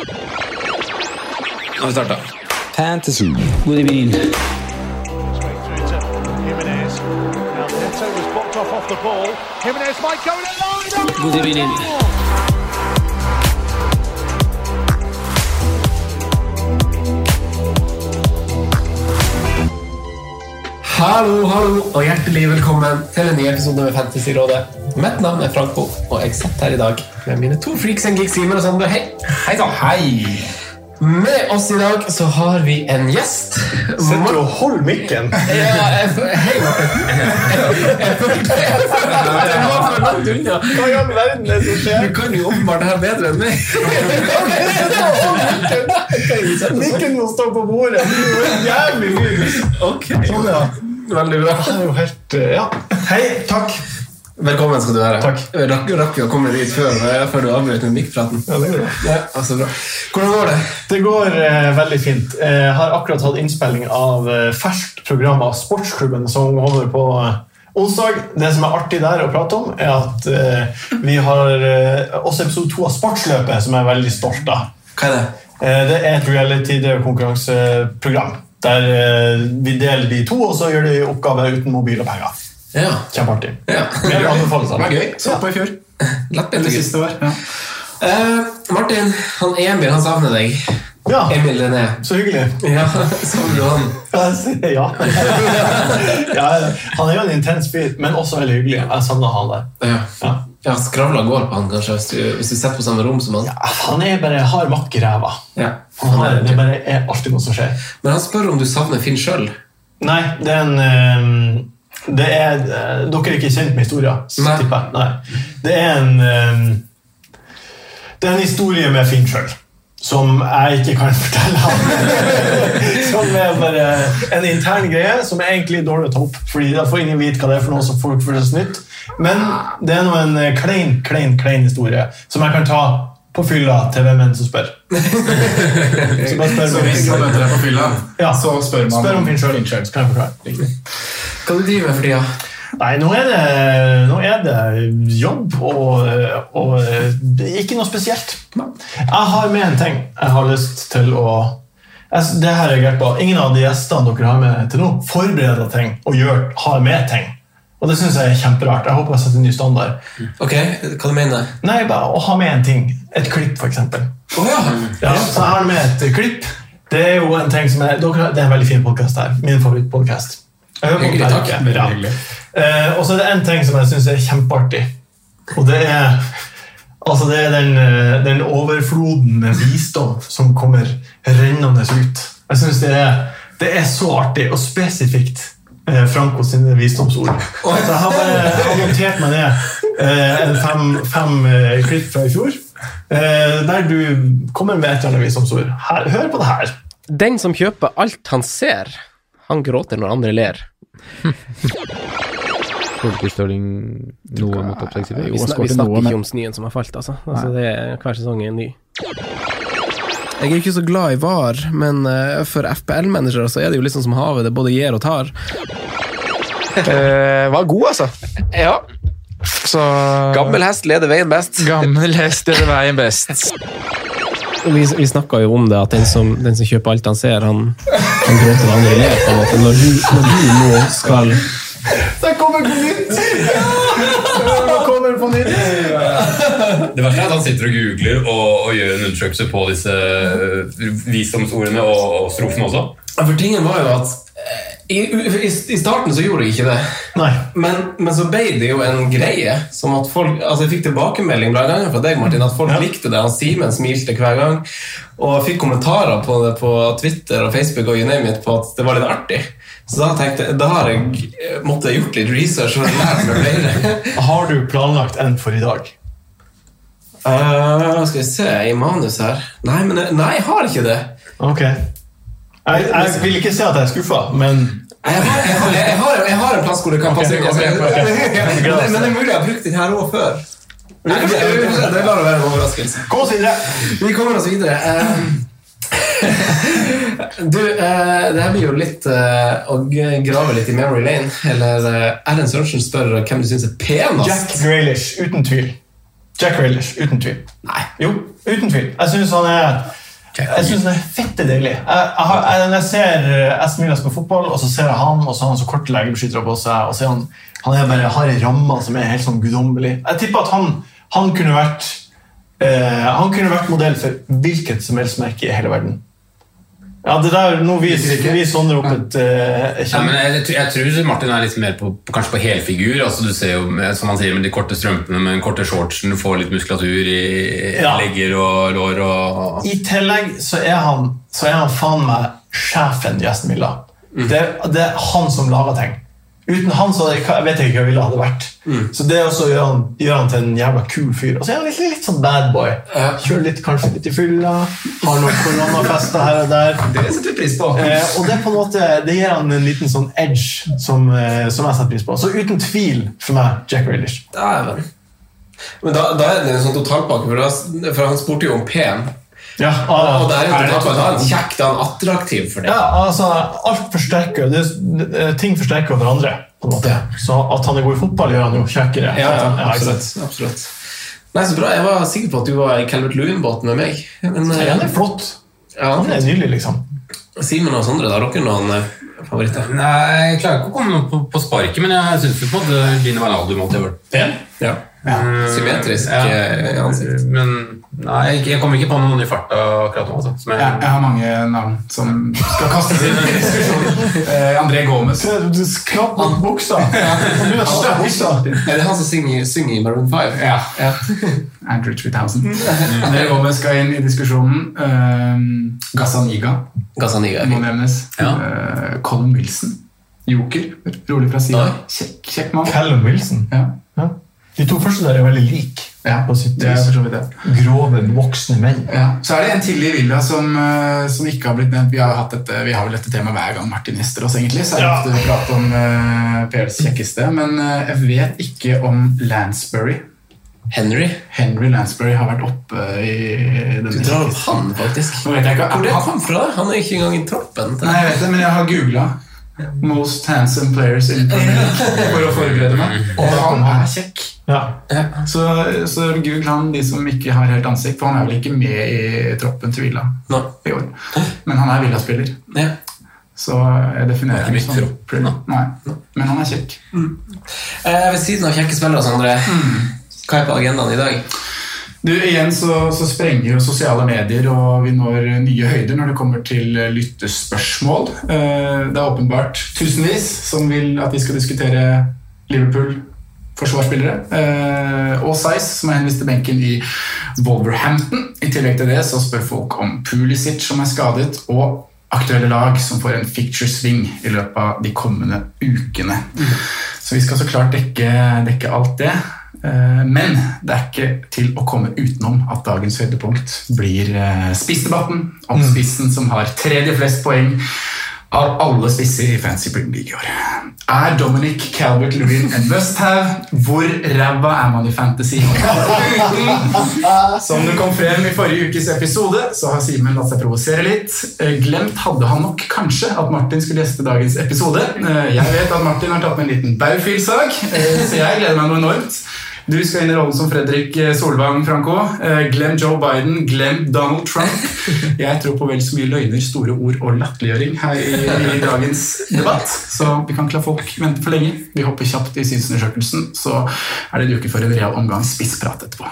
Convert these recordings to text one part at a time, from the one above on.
Nå vi startet. Fantasy. God evening. God evening. Hallo, og hjertelig velkommen til en ny episode med Fantasyrådet. Mitt navn Franco, og jeg sitter her i dag med mine to freaks and geeks, Simen og Sander. Hei! Hei sann! Hei! Med oss i dag så har vi en gjest. Sett du og hold mikken? Hei, Martin. Det var for langt unna. Hva i all verden det som skjer? Du kan jo åpenbart det her bedre enn meg. Mikken må stå på bordet. Det er jo jævlig mye. Ok, Sånn, ja. veldig bra. Det er jo helt, ja. Hei, takk. Velkommen skal du være. Takk. Rakk vi å komme dit før du avbrøt med mikkpraten. Ja, det går bra. Ja, altså bra. Hvordan går det? Det går veldig fint. Jeg har akkurat hatt innspilling av ferskt program av Sportsklubben som holder på onsdag. Det som er artig der å prate om er at vi har også episode 2 av Sportsløpet som jeg er veldig stolt av. Hva er det? Det er et reality-drevet konkurranseprogram der vi deler de to, og så gjør de oppgaver uten mobil og penger. Ja. Kjempeartig. Ja. Det anbefales Det var gøy. Så på i fjor. Lett bedre siste år. Ja. Martin, han Emil, han savner deg. Ja, Emil René. så hyggelig. Ja, savner du han? Ja. Ja, han er jo en intens fyr, men også veldig hyggelig. Jeg savner han der. Ja. Ja, skravla går på han kanskje, hvis du sitter på samme rom som han. Ja, han er bare har makk i ræva. Ja. Det bare er alltid noe som skjer. Men han spør om du savner Finn selv. Nei, det er en... dere er ikke kjent med historien, tipper jeg. Nei. Det er en historie med Finn selv, som jeg ikke kan fortelle ham. Som er bare en intern greie, som er egentlig dårlig å ta opp, fordi da får ingen vite hva det er for noe som folk føler seg nytt. Men det er en klein historie, som jeg kan ta på fylla til hvem enn som spør. Så bare spør Så hvis man møter deg på fylla, ja, så spør man om Finn selv, så kan jeg forklare. Riktig. Hva du driver med for tida? Nei, nå er det jobb og det er ikke noe spesielt. Jeg har med en ting jeg har lyst til å... Det her er jeg på. Ingen av de gjestene dere har med til nå forbereder ting og har med ting. Og det synes jeg er kjemperart. Jeg håper jeg setter en ny standard. Ok, hva du mener? Nei, bare å ha med en ting. Et klipp, for eksempel. Ja. Ja, så jeg har med et klipp. Det er jo en ting som det er en veldig fin podcast her. Min favorittpodcast. Hyggelig, takk. Ja. Og så er det en ting som jeg synes er kjempeartig. Og det er den overfloden med visdom som kommer rennende ut. Jeg synes det er så artig og spesifikt Franco sine visdomsord. Så jeg har notert meg ned fem klipp fra i fjor, der du kommer med et eller annet visdomsord. Hør på det her. Den som kjøper alt han ser, han gråter når andre ler. Folkestøling noe mot topp 64. Vi snakker ikke om snøen som har falt, altså. Det er hver sesong en ny. Jeg er ikke så glad i VAR, men for FPL-manager så er det jo liksom som havet, det både gir og tar. Var god, altså. Ja. Så... Gammel hest leder veien best. Gammel hest leder veien best. Vi snakket jo om det, at den som kjøper alt han ser, han gråter og andre ler på en måte. Når du nå skal... Det kommer på nytt! Det verste er at han sitter og googler og gjør en undersøkelse på disse visdomsordene og strofene også. For tingen var jo at i starten så gjorde jeg ikke det. Nei. Men så ble det jo en greie som at folk, altså jeg fikk tilbakemelding blant annet fra deg, Martin, at folk likte det. Han Simen smilte hver gang, og jeg fikk kommentarer på det på Twitter og Facebook og you name it på at det var litt artig. Så da tenkte jeg, da har jeg måttet gjort litt research og lært meg flere. Har du planlagt en for i dag? Skal vi se i manus her. Nei, jeg har ikke det. Ok. Jeg vil ikke si at jeg er skuffet, men... Jeg har en plass hvor det kan passe. Okay. Men det er mulig jeg har brukt den her også før. Det lar det være en overraskelse. Kom oss videre. Vi kommer oss videre. Du, det her blir jo litt å grave litt i memory lane. Eller Erlend Sørensen spør hvem du synes er penast. Jack Grealish, uten tvil. Jack Grealish, uten tvil. Nei. Jo, uten tvil. Jeg synes han er fette deilig. Når jeg ser Aston Villa spille fotball, og så ser jeg han, og så har han så korte legebeskyttere på seg, og så han bare har en ramme som helt sånn gudommelig. Jeg tipper at han kunne vært modell for hvilket som helst merke i hele verden. Ja, det der, nå vi sånner opp et men jeg tror Martin litt mer kanskje på helfigur. Altså, du ser jo, som han sier, med de korte strømpene, med den korte shortsen, du får litt muskulatur i legger og lår. Og I tillegg så er han faen meg sjefen i Aston Villa. Det han som lager ting. Uten han så jeg vet ikke hva Villa hadde vært. Så det også gjør han til en jævla kul fyr. Og så er han litt sånn bad boy. Kjører kanskje litt i fylla, har noen koronafester her og der. Det setter vi pris på. Og det på en måte, det gir han en liten sånn edge som jeg setter pris på. Så uten tvil for meg, Jack Grealish. Men da er det en sånn totalpakke, for han spurte jo om pen. Ja, og det er en totalpakke, da er han kjekk, da er han attraktiv for det. Ja, altså, alt forsterker, ting forsterker hverandre, på en måte. Så at han er god i fotball gjør han jo kjekkere. Ja, absolutt. Nei, så bra, jeg var sikker på at du var i Calvert Lewin-båten med meg. Men, han er flott. Han er nydelig, liksom. Simon og Sondre, da har dere noen favoritter? Nei, jeg klarer ikke å komme noe på sparket, men jeg synes på at Gini Wijnaldum måtte ha vært pen. Ja. Symmetrisk ansikt. Men nei, jeg kommer ikke på noen i farta akkurat nå. Jeg har mange navn som skal kastes inn i diskusjonen. André Gomez. Du skrapp mot buksa. Er det han som synger i Maroon 5? Ja. Andrew 3000. André Gomez skal inn i diskusjonen. Gazzaniga må nevnes. Colin Wilson. Joker, rolig fra siden. Kjekk mann. Callum Wilson. Ja. De to første der er veldig lik. Ja, det er for så vidt det. Grove, voksne menn. Ja. Så er det en til i Villa som ikke har blitt nevnt. Vi har vel dette tema hver gang Martin gjester oss, egentlig. Så er det ofte prat om PLs kjekkeste. Men jeg vet ikke om Lansbury. Henry Lansbury har vært oppe i denne. Du drar opp han, faktisk. Hvor det kom fra? Han er ikke engang i troppen. Nei, jeg vet det, men jeg har googlet Most handsome players in Premier League for å forberede meg. Og han er kjekk. Så google han de som ikke har helt ansikt, for han er vel ikke med i troppen til Villa i år. Men han er Villa-spiller. Så jeg definerer ham som troppen. Nei, men han er kjekk. Ved siden av kjekke spillere, Sondre, hva er på agendaen i dag? Igjen så sprenger jo sosiale medier, og vi når nye høyder når det kommer til lyttespørsmål. Det er åpenbart tusenvis som vil at vi skal diskutere Liverpool-forsvarsspillere. Og Seis, som er henvist til benken i Wolverhampton. I tillegg til det så spør folk om Pulisic som er skadet, og aktuelle lag som får en fixture swing i løpet av de kommende ukene. Så vi skal så klart dekke alt det. Men det er ikke til å komme utenom at dagens høydepunkt blir spissdebatten om spissen som har tredje flest poeng av alle spisser i Fantasy Premier League i år. Er Dominic Calvert-Lewin en must-have? Hvor ræva er man i fantasy? Som det kom frem i forrige ukes episode, så har Simen latt seg provosere litt. Glemt hadde han nok kanskje at Martin skulle gjeste dagens episode. Jeg vet at Martin har tatt med en liten baufilsag, så jeg gleder meg noe enormt. Du skal inn i rollen som Fredrik Solvang, Franco. Glem Joe Biden, glem Donald Trump. Jeg tror på vel så mye løgner, store ord og latterliggjøring her i dagens debatt. Så vi kan ikke la folk vente for lenge. Vi hopper kjapt i synsundersøkelsen, så er det duke for en real omgang spissprat etterpå.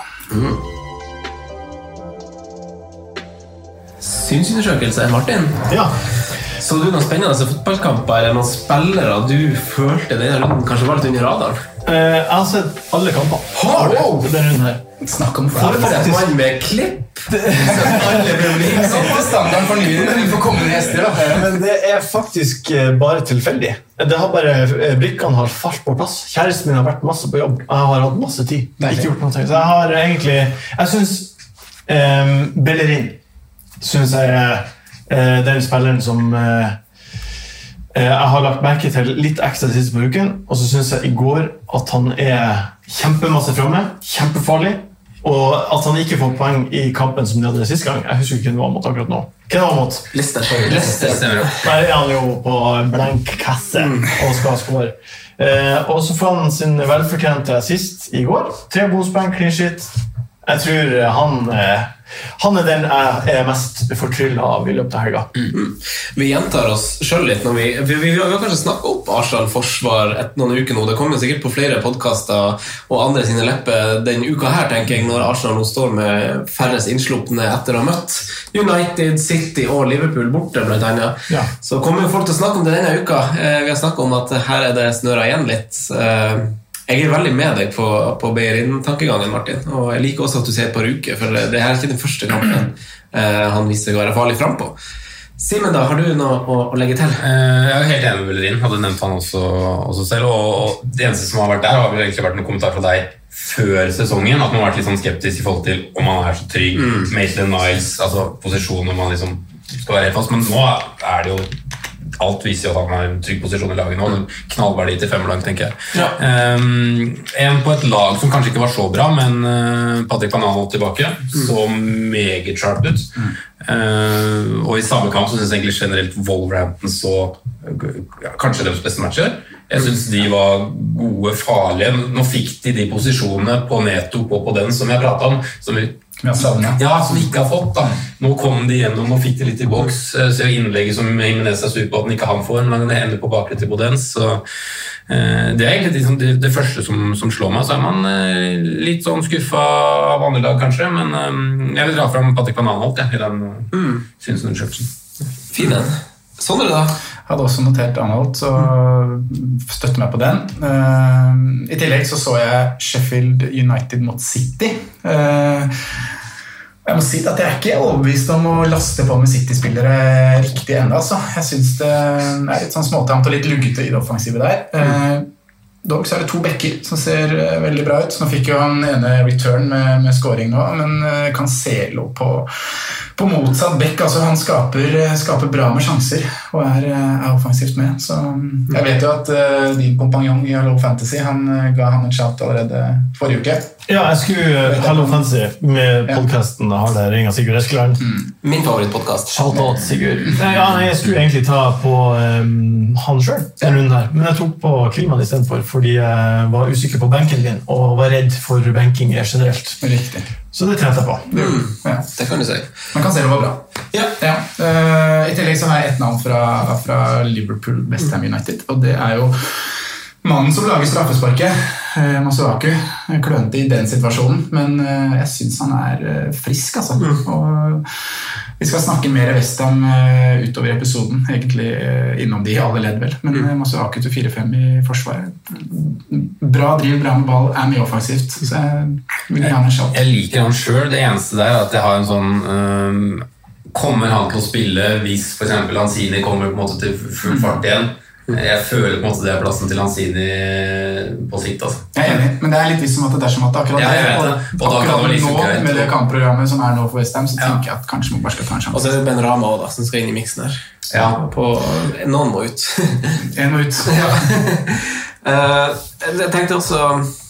Synsundersøkelse, Martin? Ja. Så du noen spennende fotballkamper eller noen spillere du følte denne runden kanskje var litt under radaren? Jeg har sett alle kamper. Har du? Denne runden her. Snakk om for et mann med klipp. Standarden for nye for kommende gjester da. Men det er faktisk bare tilfeldig. Brikkene har falt på plass. Kjæresten min har vært masse på jobb. Jeg har hatt masse tid. Ikke gjort noe. Så jeg har egentlig... Jeg synes Bellerin synes jeg den spilleren som jeg har lagt merke til litt ekstra de siste på uken, og så synes jeg i går at han er kjempemasse fremme, kjempefarlig, Og at han ikke får poeng I kampen som de hadde siste gang. Jeg husker ikke hvem han mot akkurat nå. Hvem var han mot? Leicester. Der han jo på blank kasse og skal skåre. Og så får han sin velfortjente assist I går. 3 bonuspoeng, clean sheet. Jeg tror han den jeg mest fortryllet av I løpet av helga. Vi gjentar oss selv litt når vi har kanskje snakket opp Arsenal-forsvar noen uker nå. Det kommer sikkert på flere podcaster og andre sine lepper den uka her, tenker jeg, når Arsenal nå står med færrest innsluppne etter å ha møtt United, City og Liverpool borte blant annet. Ja. Så kommer folk til å snakke om det denne uka. Vi har snakket om at her det snøret igjen litt. Jeg veldig med deg på Beirin-tankegangen, Martin, og jeg liker også at du sier et par uker, for det her ikke den første kampen han viser seg å være farlig frem på. Simen da, har du noe å legge til? Jeg helt enig med Bellerin, hadde nevnt han også selv, og det eneste som har vært der har vel egentlig vært noen kommentar fra deg før sesongen, at man har vært litt sånn skeptisk I forhold til om han så trygg, Maitland-Niles, altså posisjonen om han liksom skal være helt fast, men nå det jo alt viser jo at han en trygg posisjon I laget nå, knallverdig til 5 lag, tenker jeg. Ja. En på et lag som kanskje ikke var så bra, men Patrick Banano tilbake, så meget sharp ut. Og I samme kamp så synes jeg egentlig generelt Wolverhampton så kanskje deres beste matcher. Jeg synes de var gode, farlige. Nå fikk de posisjonene på Neto på den som jeg pratet om, som som vi ikke har fått da. Nå kom de gjennom og fikk de litt I boks, så innlegget som Jimenez sur på at den ikke han får, men det ender på bakre til Bodens, så det egentlig det første som slår meg, så man litt sånn skuffet av andre lag kanskje, men jeg vil dra frem Patrick Van Aanholt I den synsundersøkelsen. Fin den. Sånn det da? Jeg hadde også notert Arnold, så støtter meg på den. I tillegg så jeg Sheffield United mot City. Jeg må si at jeg ikke overbevist om å laste på med City-spillere riktig enda. Altså. Jeg synes det litt sånn småtamt og litt luggete I det offensive der. Dog så det 2 bekker som ser veldig bra ut. Nå fikk jo han ene return med scoring nå, men Cancelo på motsatt bekk, altså han skaper bra med sjanser og offensivt med, så jeg vet jo at din kompanjong I Hello Fantasy, han ga han en shout allerede forrige uke. Ja, jeg skulle Hello Fantasy med podcasten har det ringet Sigurd Eskeland. Min favorittpodcast. Shout out, Sigurd. Ja, jeg skulle egentlig ta på han selv, den runden her, men jeg tok på Kilman I stedet fordi jeg var usikker på benken din og var redd for benking generelt. Riktig. Så det trente jeg på. Ja. Det kan du si. Man kan se det var bra. Ja. I tillegg så har jeg et navn fra Liverpool West Ham United, og det jo mannen som lager straffesparket, Masuaku, klønte I den situasjonen, men jeg synes han frisk, altså. Og vi skal snakke mer West Ham utover episoden, egentlig innom de alle ledd vel, men Masuaku til 4-5 I forsvaret. Bra driv, bra med ball, mye offensivt, så jeg vil gjerne se. Jeg liker han selv, det eneste der at jeg har en sånn kommer han til å spille hvis for eksempel Lanzini kommer på en måte til full fart igjen. Jeg føler på en måte det plassen til Lanzini på sikt, altså. Jeg enig, men det litt som at det som at akkurat nå med det kampprogrammet som nå for West Ham, så tenker jeg at kanskje man bare skal ta en sjanse. Og så det Ben Rama også da, som skal inn I mixen her. Ja. Noen må ut. En må ut. Ja. Jeg tenkte også,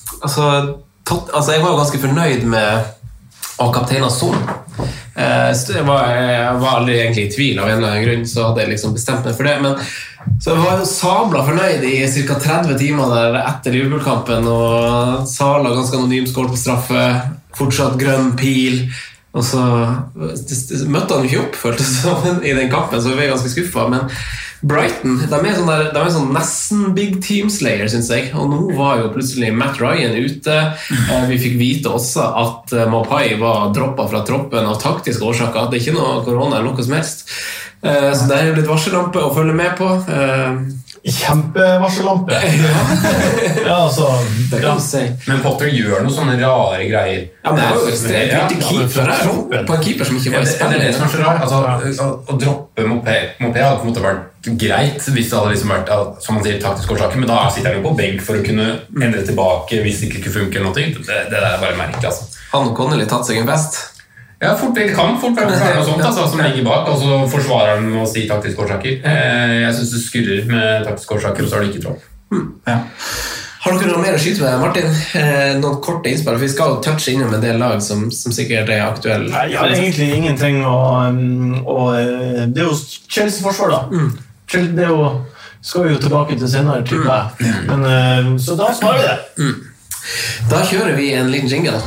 jeg var jo ganske fornøyd med kapteinen Son. Jeg var aldri egentlig I tvil av en eller annen grunn, så hadde jeg liksom bestemt meg for det, men så jeg var jo sabla fornøyd I cirka 30 timer der etter Liverpool-kampen, og Sala ganske anonym skål på straffe, fortsatt grønn pil, og så møtte han ikke opp, føltes det som I den kampen, så vi ganske skuffet, men Brighton, de sånn nesten big team slayer, synes jeg, og nå var jo plutselig Matt Ryan ute. Vi fikk vite også at Mapai var droppet fra troppen av taktiske årsaker, det ikke noe korona eller noe som helst. Så det jo litt varsellampe å følge med på. Kjempevarsellampe. Ja, altså det kan du si. Men Potter gjør noen sånne rare greier. Ja, men det jo ekstremt viktig keeper på en keeper som ikke var I spillet. Det som så rart, altså, å droppe Mopé hadde på en måte vært greit hvis det hadde liksom vært, som man sier, taktisk årsaker, men da sitter han jo på benk for å kunne endre tilbake hvis det ikke funker noe. Det der bare merkelig, altså. Han og Connelly tatt seg en fest. Ja, det kan fort være noe sånt, altså, som ligger bak, og så forsvarer han å si taktiske årsaker. Jeg synes det skurrer med taktiske årsaker, og så det ikke tropp. Ja. Har dere noe mer å skyte med, Martin? Noen korte innspill? For vi skal jo touche innom en del lag som sikkert aktuelle. Nei, jeg har egentlig ingenting det jo Chelsea-forsvar da. Det jo, skal vi jo tilbake til senere, tror jeg. Men, så da svarer vi det. Da kjører vi en liten jingle.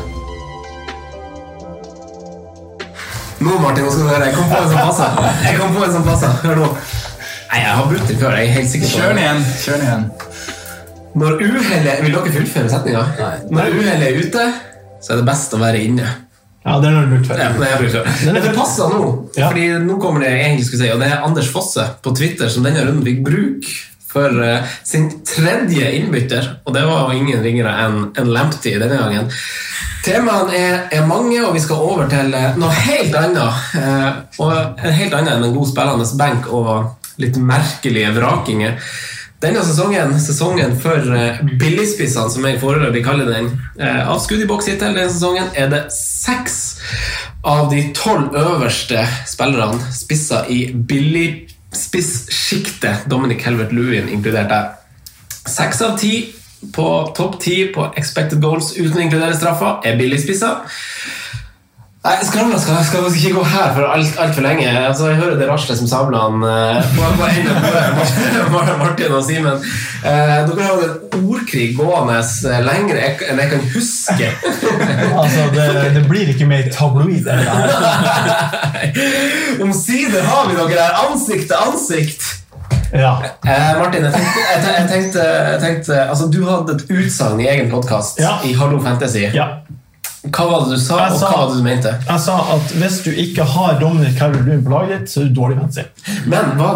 Nå, Martin, nå skal du høre. Jeg kom på en som passer. Hør nå. Nei, jeg har brutt det før. Jeg helt sikker på det. Kjør den igjen. Når uhellet... Vil dere fullføre setningen? Når uhellet ute, så det best å være inne. Ja, det har du brukt før. Ja, det har jeg brukt før. Men det passer nå. Ja. Fordi nå kommer det egentlig, skulle jeg si, og det Anders Fosse på Twitter som denne runden fikk bruk for sin tredje innbytter, og det var jo ingen ringere enn Lamptey denne gangen. Temaene er mange, og vi skal over til noe helt annet. Og en helt annet enn en god spillende benk og litt merkelige vrakinger. Denne sesongen for billigspissene, som jeg foreløpig kaller den, av skudd i boks hittil denne sesongen, det 6 av de 12 øverste spillerne spisser i billigspissskiktet, Dominic Calvert-Lewin inkludert der. 6 av 10 på topp 10 på expected goals uten å inkludere straffa billigspisser. Nei, skravla skal ikke gå her for alt for lenge. Altså, jeg hører det raslet som sablene på ene på Martin og Simen. Dere har en ordkrig gående lengre enn jeg kan huske. Altså, det blir ikke mer tabloid enn det her. Omsider har vi dere her ansikt til ansikt. Ja. Martin, jeg tenkte altså, du hadde et utsagn i egen podcast i Hallo Fantasy. Ja. Hva var det du sa, og hva var det du mente? Jeg sa at hvis du ikke har Dominic Calvert-Lewin på laget ditt, så du dårlig fantasy. Men var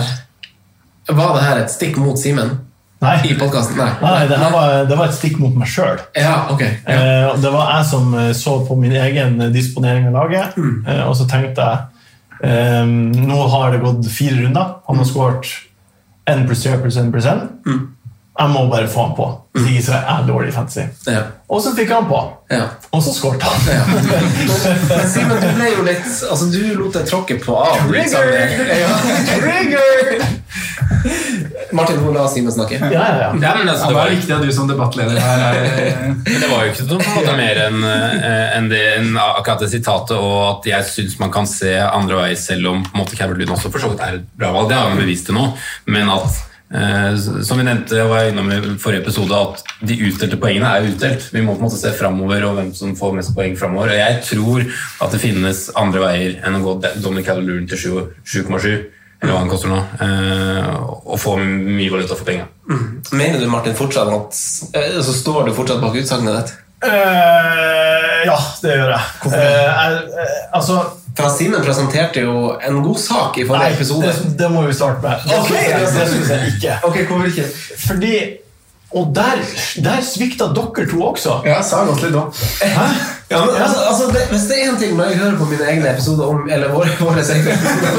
det her et stikk mot Simen? Nei. I podcasten? Nei, det var et stikk mot meg selv. Ja, ok. Ja. Det var jeg som så på min egen disponering av laget, og så tenkte jeg nå har det gått 4 runder. Han har skåret 1+3+1%. Jeg må bare få han på. Hvis ikke så er dårlig fantasy. Ja. Og så fikk han på. Ja. Og så skåret han. Ja. Men Simen, du ble jo litt... Altså, du lot deg tråkke på av. Trigger! Martin, hvor la Simen snakke? Ja. Men altså, det var viktig at du som debattleder her Men det var jo ikke noe mer enn akkurat det sitatet, og at jeg synes man kan se andre veier, selv om på en måte Calvert-Lewin også for så vidt et bra valg. Det har vi bevist det nå, men at som vi nevnte, jeg var innom i forrige episode, at de utdelte poengene utdelt. Vi må på en måte se fremover og hvem som får mest poeng fremover, og jeg tror at det finnes andre veier enn å gå Dominic Calvert-Lewin til 7,7 eller hva han koster nå, og få mye valuta for penger. Mener du, Martin, fortsatt at så står du fortsatt bak utsagnet ditt? Ja, det gjør jeg. Hvorfor? For Simen presenterte jo en god sak i forrige episode. Det må vi starte med. Det synes jeg ikke. Ok, hvorfor ikke? Fordi, og der svikta dere to også. Ja, jeg sa godt litt da. Hæ? Ja, men, altså, hvis det en ting når jeg hører på mine egne episoder om, eller våre egne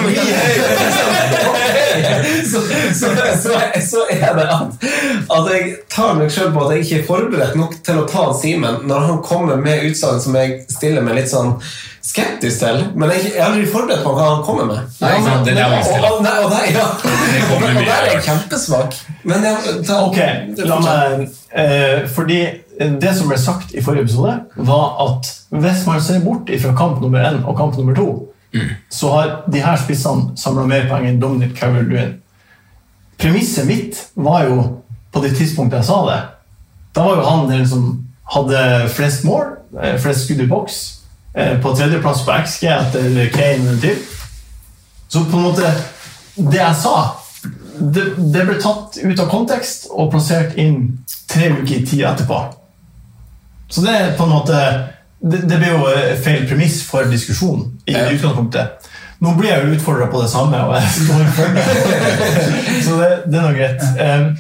episoder så det at jeg tar meg selv på at jeg ikke forberedt nok til å ta Simen når han kommer med utsagn som jeg stiller meg litt sånn skeptisk til, men jeg er aldri forberedt på hva han kommer med. Nei, det er vanskelig. Og der er jeg kjempesvak. Men ok, la meg fordi det som ble sagt i forrige episode var at hvis man ser bort fra kamp nummer 1 og kamp nummer 2 så har de her spissene samlet mer poeng enn Dominic Calvert-Lewin. Premisset mitt var jo på det tidspunktet jeg sa det, da var jo han den som hadde flest mål, flest skudd i boks, på 3. plass på XG etter Kane til. Så på en måte det jeg sa det ble tatt ut av kontekst og plassert inn 3 uker i tid etterpå. Så det på en måte det blir jo feil premiss for diskusjon i utgangspunktet. Nå blir jeg jo utfordret på det samme og jeg står for det. Så det er noe greit.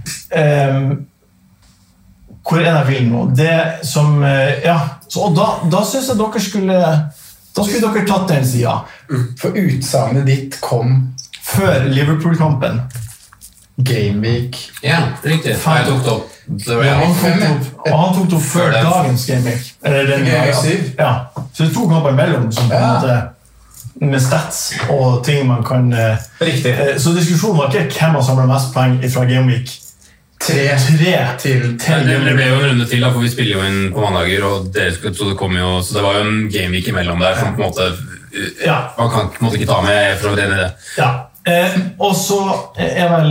Hvor er jeg vil nå? Det som, så da synes jeg dere skulle tatt den siden. For utsagnet ditt kom før Liverpool-kampen. Gameweek. Ja, riktig. Jeg tok det opp. Han tok det opp før dagens Gameweek. Ja. Så det 2 kamper imellom som på en måte med stats og ting man kan... Riktig. Så diskusjonen var ikke hvem har samlet mest poeng fra Gameweek 3 til Det ble jo en runde til, da, for vi spiller jo inn på mandager, og deres episode kom jo, så det var jo en gameweek imellom der, som på en måte man kan på en måte ikke ta med for å renne det. Ja, og så vel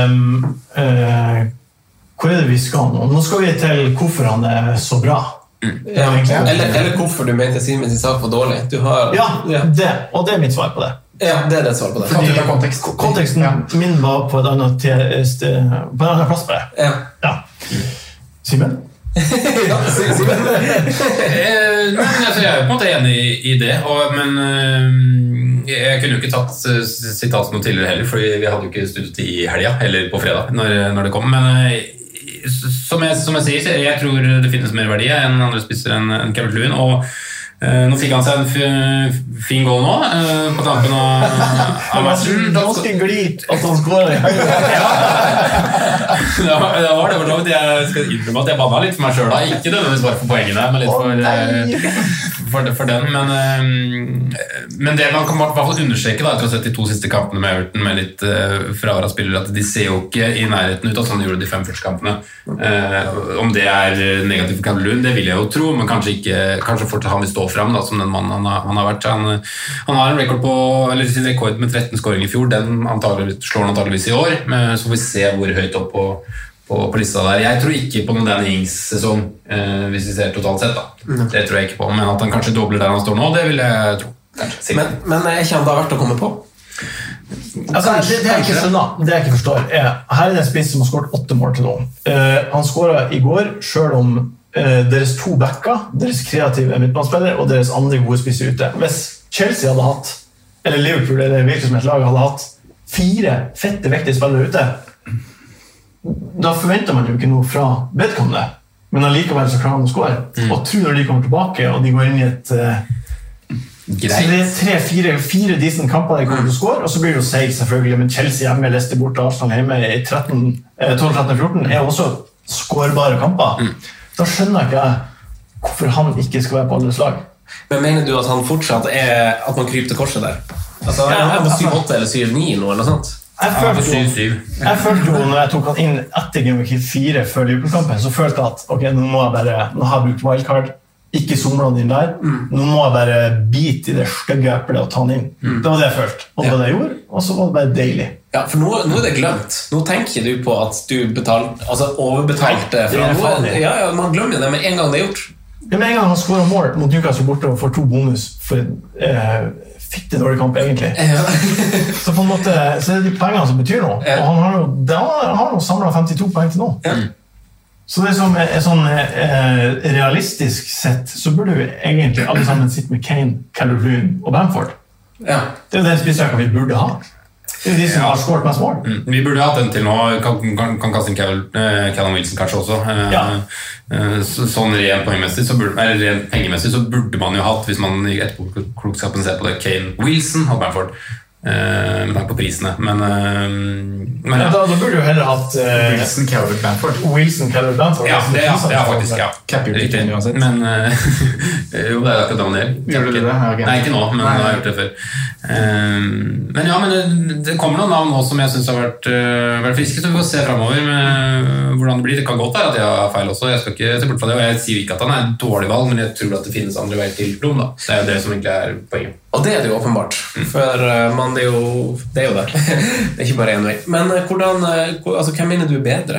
hvor det vi skal nå? Nå skal vi til hvorfor han så bra. Eller hvorfor du mente Simen sin sak var dårlig. Det, og det mitt svar på det. Ja, det et svar på det. Fordi konteksten min var på et annet på en annen plass på det. Ja. Simen? Ja, Simen. Jeg på en måte enig i det, men jeg kunne jo ikke tatt sitatet noe tidligere heller, fordi vi hadde jo ikke studiet i helga, eller på fredag, når det kom, men som jeg sier, jeg tror det finnes mer verdi enn andre spisser enn Kevin Lewin, og nå fikk han seg en fin goal nå på tampen av matchen. Ganske glit at han skårer i høyre. Det var det for så vidt. Jeg skal innrømme at jeg banna litt for meg selv da. Ikke nødvendigvis bare for poengene, men litt for den. Men det man kan i hvert fall understreke da, etter å ha sett de 2 siste kampene med Everton med litt fravær av spillere, at de ser jo ikke i nærheten ut av sånn de gjorde de 5 første kampene. Om det negativt for Calvert-Lewin, det vil jeg jo tro, men kanskje fortsatt han vil stå frem da, som den mannen han har vært. Han har en sin rekord med 13 skåring i fjor, den slår han antageligvis i år, så får vi se hvor høyt opp på lista der. Jeg tror ikke på noen Danny Ings-sesong, hvis vi ser totalt sett da. Det tror jeg ikke på, men at han kanskje dobler der han står nå, det vil jeg tro. Men er ikke han da verdt å komme på? Altså, det jeg ikke skjønner, det jeg ikke forstår her det en spiss som har skåret 8 mål til nå. Han skåret i går, selv om deres 2 backer, deres kreative midtbanespillere og deres andre gode spisser ute. Hvis Chelsea hadde hatt, eller Liverpool eller hvilket som et lag hadde hatt 4 fette, vektige spillere ute, da forventer man jo ikke noe fra vedkommende, men allikevel så klarer han å skåre. Og tror når de kommer tilbake og de går inn i et 3-4 decent kamper der kommer til å skåre, og så blir det jo seig selvfølgelig, men Chelsea hjemme, Leicester borte, Arsenal hjemme i 12-13-14 også skårbare kamper. Da skjønner jeg ikke hvorfor han ikke skal være på alle slag. Men mener du at han fortsatt at man kryper til korset der? Altså, er på 7-8 eller 7-9 nå, eller noe sånt? Jeg følte jo når jeg tok han inn etter Game Week 4 før Liverpool-kampen, så følte jeg at ok, nå har jeg brukt wildcard, ikke somlene inn der, nå må jeg bare bite i det stygge eplet og ta han inn. Det var det jeg følte, og det var det jeg gjorde, og så var det bare deilig. Ja, for nå er det glemt. Nå tenker du på at du overbetalte man glemmer det med en gang det er gjort. Ja, med en gang han skåret mål mot Newcastle borte og får 2 bonus for fitte dårlig kamp egentlig. Så på en måte så er det de poengene som betyr noe, og han har jo samlet 52 poeng til nå. Så det som sånn realistisk sett, så burde vi egentlig alle sammen sitte med Kane, Calvert-Lewin og Bamford. Det er jo den spissrekken vi burde ha. Det er de som har skåret mest mål. Vi burde hatt den til nå. Kan kaste inn Callum Wilson kanskje også. Sånn rent poengmessig, rent pengemessig, så burde man jo hatt, hvis man i etterpåklokskapen ser på det, Kane, Wilson og Bamford. Med tanke på prisene, men da burde du heller hatt Wilson, Calvert, Bamford. Ja, det er faktisk, riktig, men jo, det akkurat da man gjør du det? Nei, ikke nå, men jeg har gjort det før. Men ja, men det kommer noen navn nå som jeg synes har vært friske, så vi får se fremover med hvordan det blir. Det kan godt være at jeg har feil også, jeg skal ikke se bort fra det, og jeg sier ikke at han er et dårlig valg, men jeg tror at det finnes andre veier til Blom da. Det er jo det som egentlig er poenget. Og det er det jo åpenbart, for det er jo det. Det er ikke bare en vei. Men hvem mener du er bedre?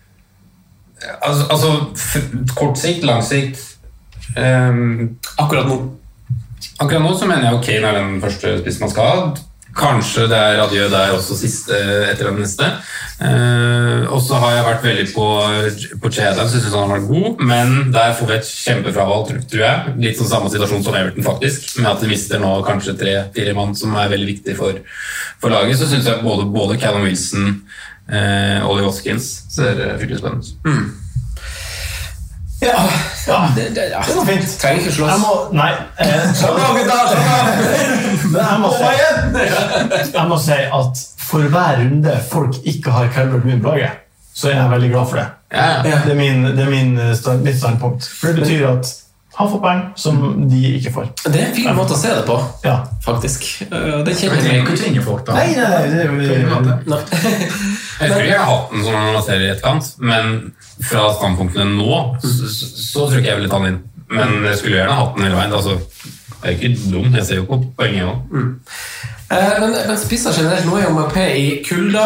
Altså kort sikt, lang sikt. Akkurat nå så mener jeg jo Kane er den første spissen man skal ha. Kanskje det er adjø der også siste etter den neste. Og så har jeg vært veldig på Chedam, synes han har vært god, men der får vi et kjempefravalg, tror jeg. Litt sånn samme situasjon som Everton faktisk, med at de mister nå kanskje 3-4 mann som er veldig viktig for laget. Så synes jeg både Callum Wilson og Ollie Watkins ser fryktelig spennende. Det er noe fint. Trenger ikke slåss. Jeg må si at for hver runde folk ikke har Calvert-Lewin på laget, så er jeg veldig glad for det. Det er mitt standpunkt. For det betyr at har fått poeng som de ikke får. Det en fin måte å se det på, Ja. faktisk. Det Vi kjenner trenger jeg ikke å tvinge folk da. Nei, det er jo... Nei. Jeg tror jeg har hatt den sånn når man ser i etterkant, men fra standpunktene nå, så tror ikke jeg ville ta den inn. Men jeg skulle gjerne hatt den hele veien. Altså, jeg er ikke dum, jeg ser jo på poenget også. Men spisser generelt, nå er jo Mbappé i kulda.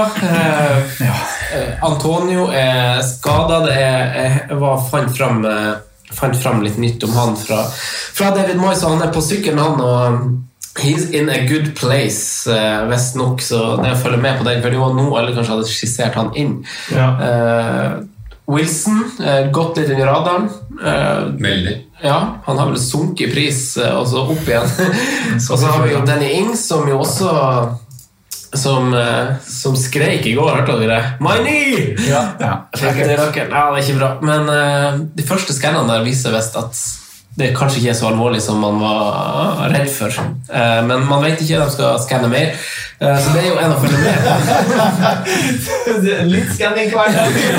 Antonio er skadet. Jeg fant fram litt nytt om han fra David Moyes, og han er på sykkelen han, og he's in a good place, vest nok, så det å følge med på den, for det var nå alle kanskje hadde skissert han inn. Ja. Wilson, gått litt inn i radaren. Veldig. Ja, han har vel sunket i pris, og så opp igjen. Og så har vi jo Danny Ings, som jo også som skrek i går, hørte dere det? My knee! Ja. Fikk det i rakken. Ja, det er ikke bra. Men de første skannene der viser vest at det kanskje ikke er så alvorlig som man var redd for. Men man vet ikke, de skal skanne mer. Så det er jo en å følge med. Litt skanning hver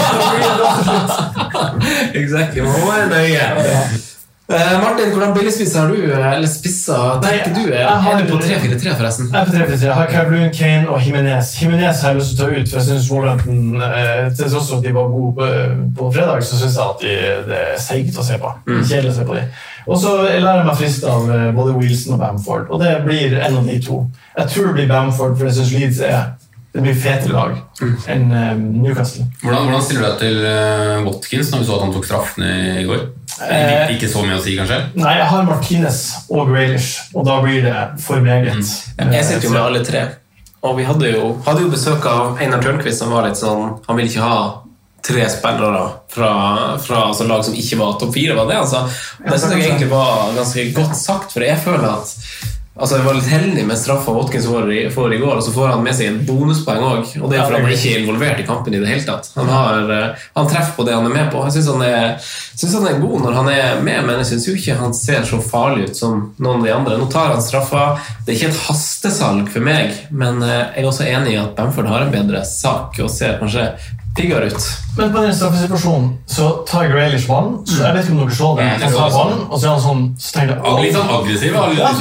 Exactly, man må være nøye. Martin, hvordan billigspiss har du, eller spisser, tenker du? Er du på 3-4-3 forresten? Jeg er på 3-4-3. Jeg har Calvert-Lewin, Kane og Jimenez. Jimenez har jeg lyst til å ta ut, for jeg synes Wolverhampton, til tross for at de var gode på fredag, så synes jeg at det er seigt å se på. Kjedelig å se på de. Og så lærer jeg meg frist av både Wilson og Bamford, og det blir en av de to. Jeg tror det blir Bamford, for jeg synes Leeds det blir fetere lag enn Newcastle. Hvordan stiller du deg til Watkins når vi så at han tok straffen i går? Ikke så mye å si, kanskje? Nei, jeg har Martinez og Grealish, og da blir det for meget. Jeg sitter jo med alle tre, og vi hadde jo besøk av Einar Tørnqvist, som var litt sånn, han ville ikke ha 3 spillere fra altså lag som ikke var topp 4, var det altså. Det synes jeg egentlig var ganske godt sagt, for jeg føler at altså jeg var litt heldig med straffa Watkins får i går, og så får han med seg en bonuspoeng også, og det er fordi han ikke er involvert i kampen i det hele tatt. Han treffer på det han er med på. Jeg synes han er god når han er med, men jeg synes jo ikke han ser så farlig ut som noen av de andre. Nå tar han straffa. Det er ikke et hastesalg for meg, men jeg er også enig i at Bamford har en bedre sak og ser kanskje piggere ut. Men på den straffesituasjonen så tar Grealish ballen, så jeg vet ikke om dere så det. Han tar ballen, og så er han sånn, så tenker jeg, Litt sånn aggressiv,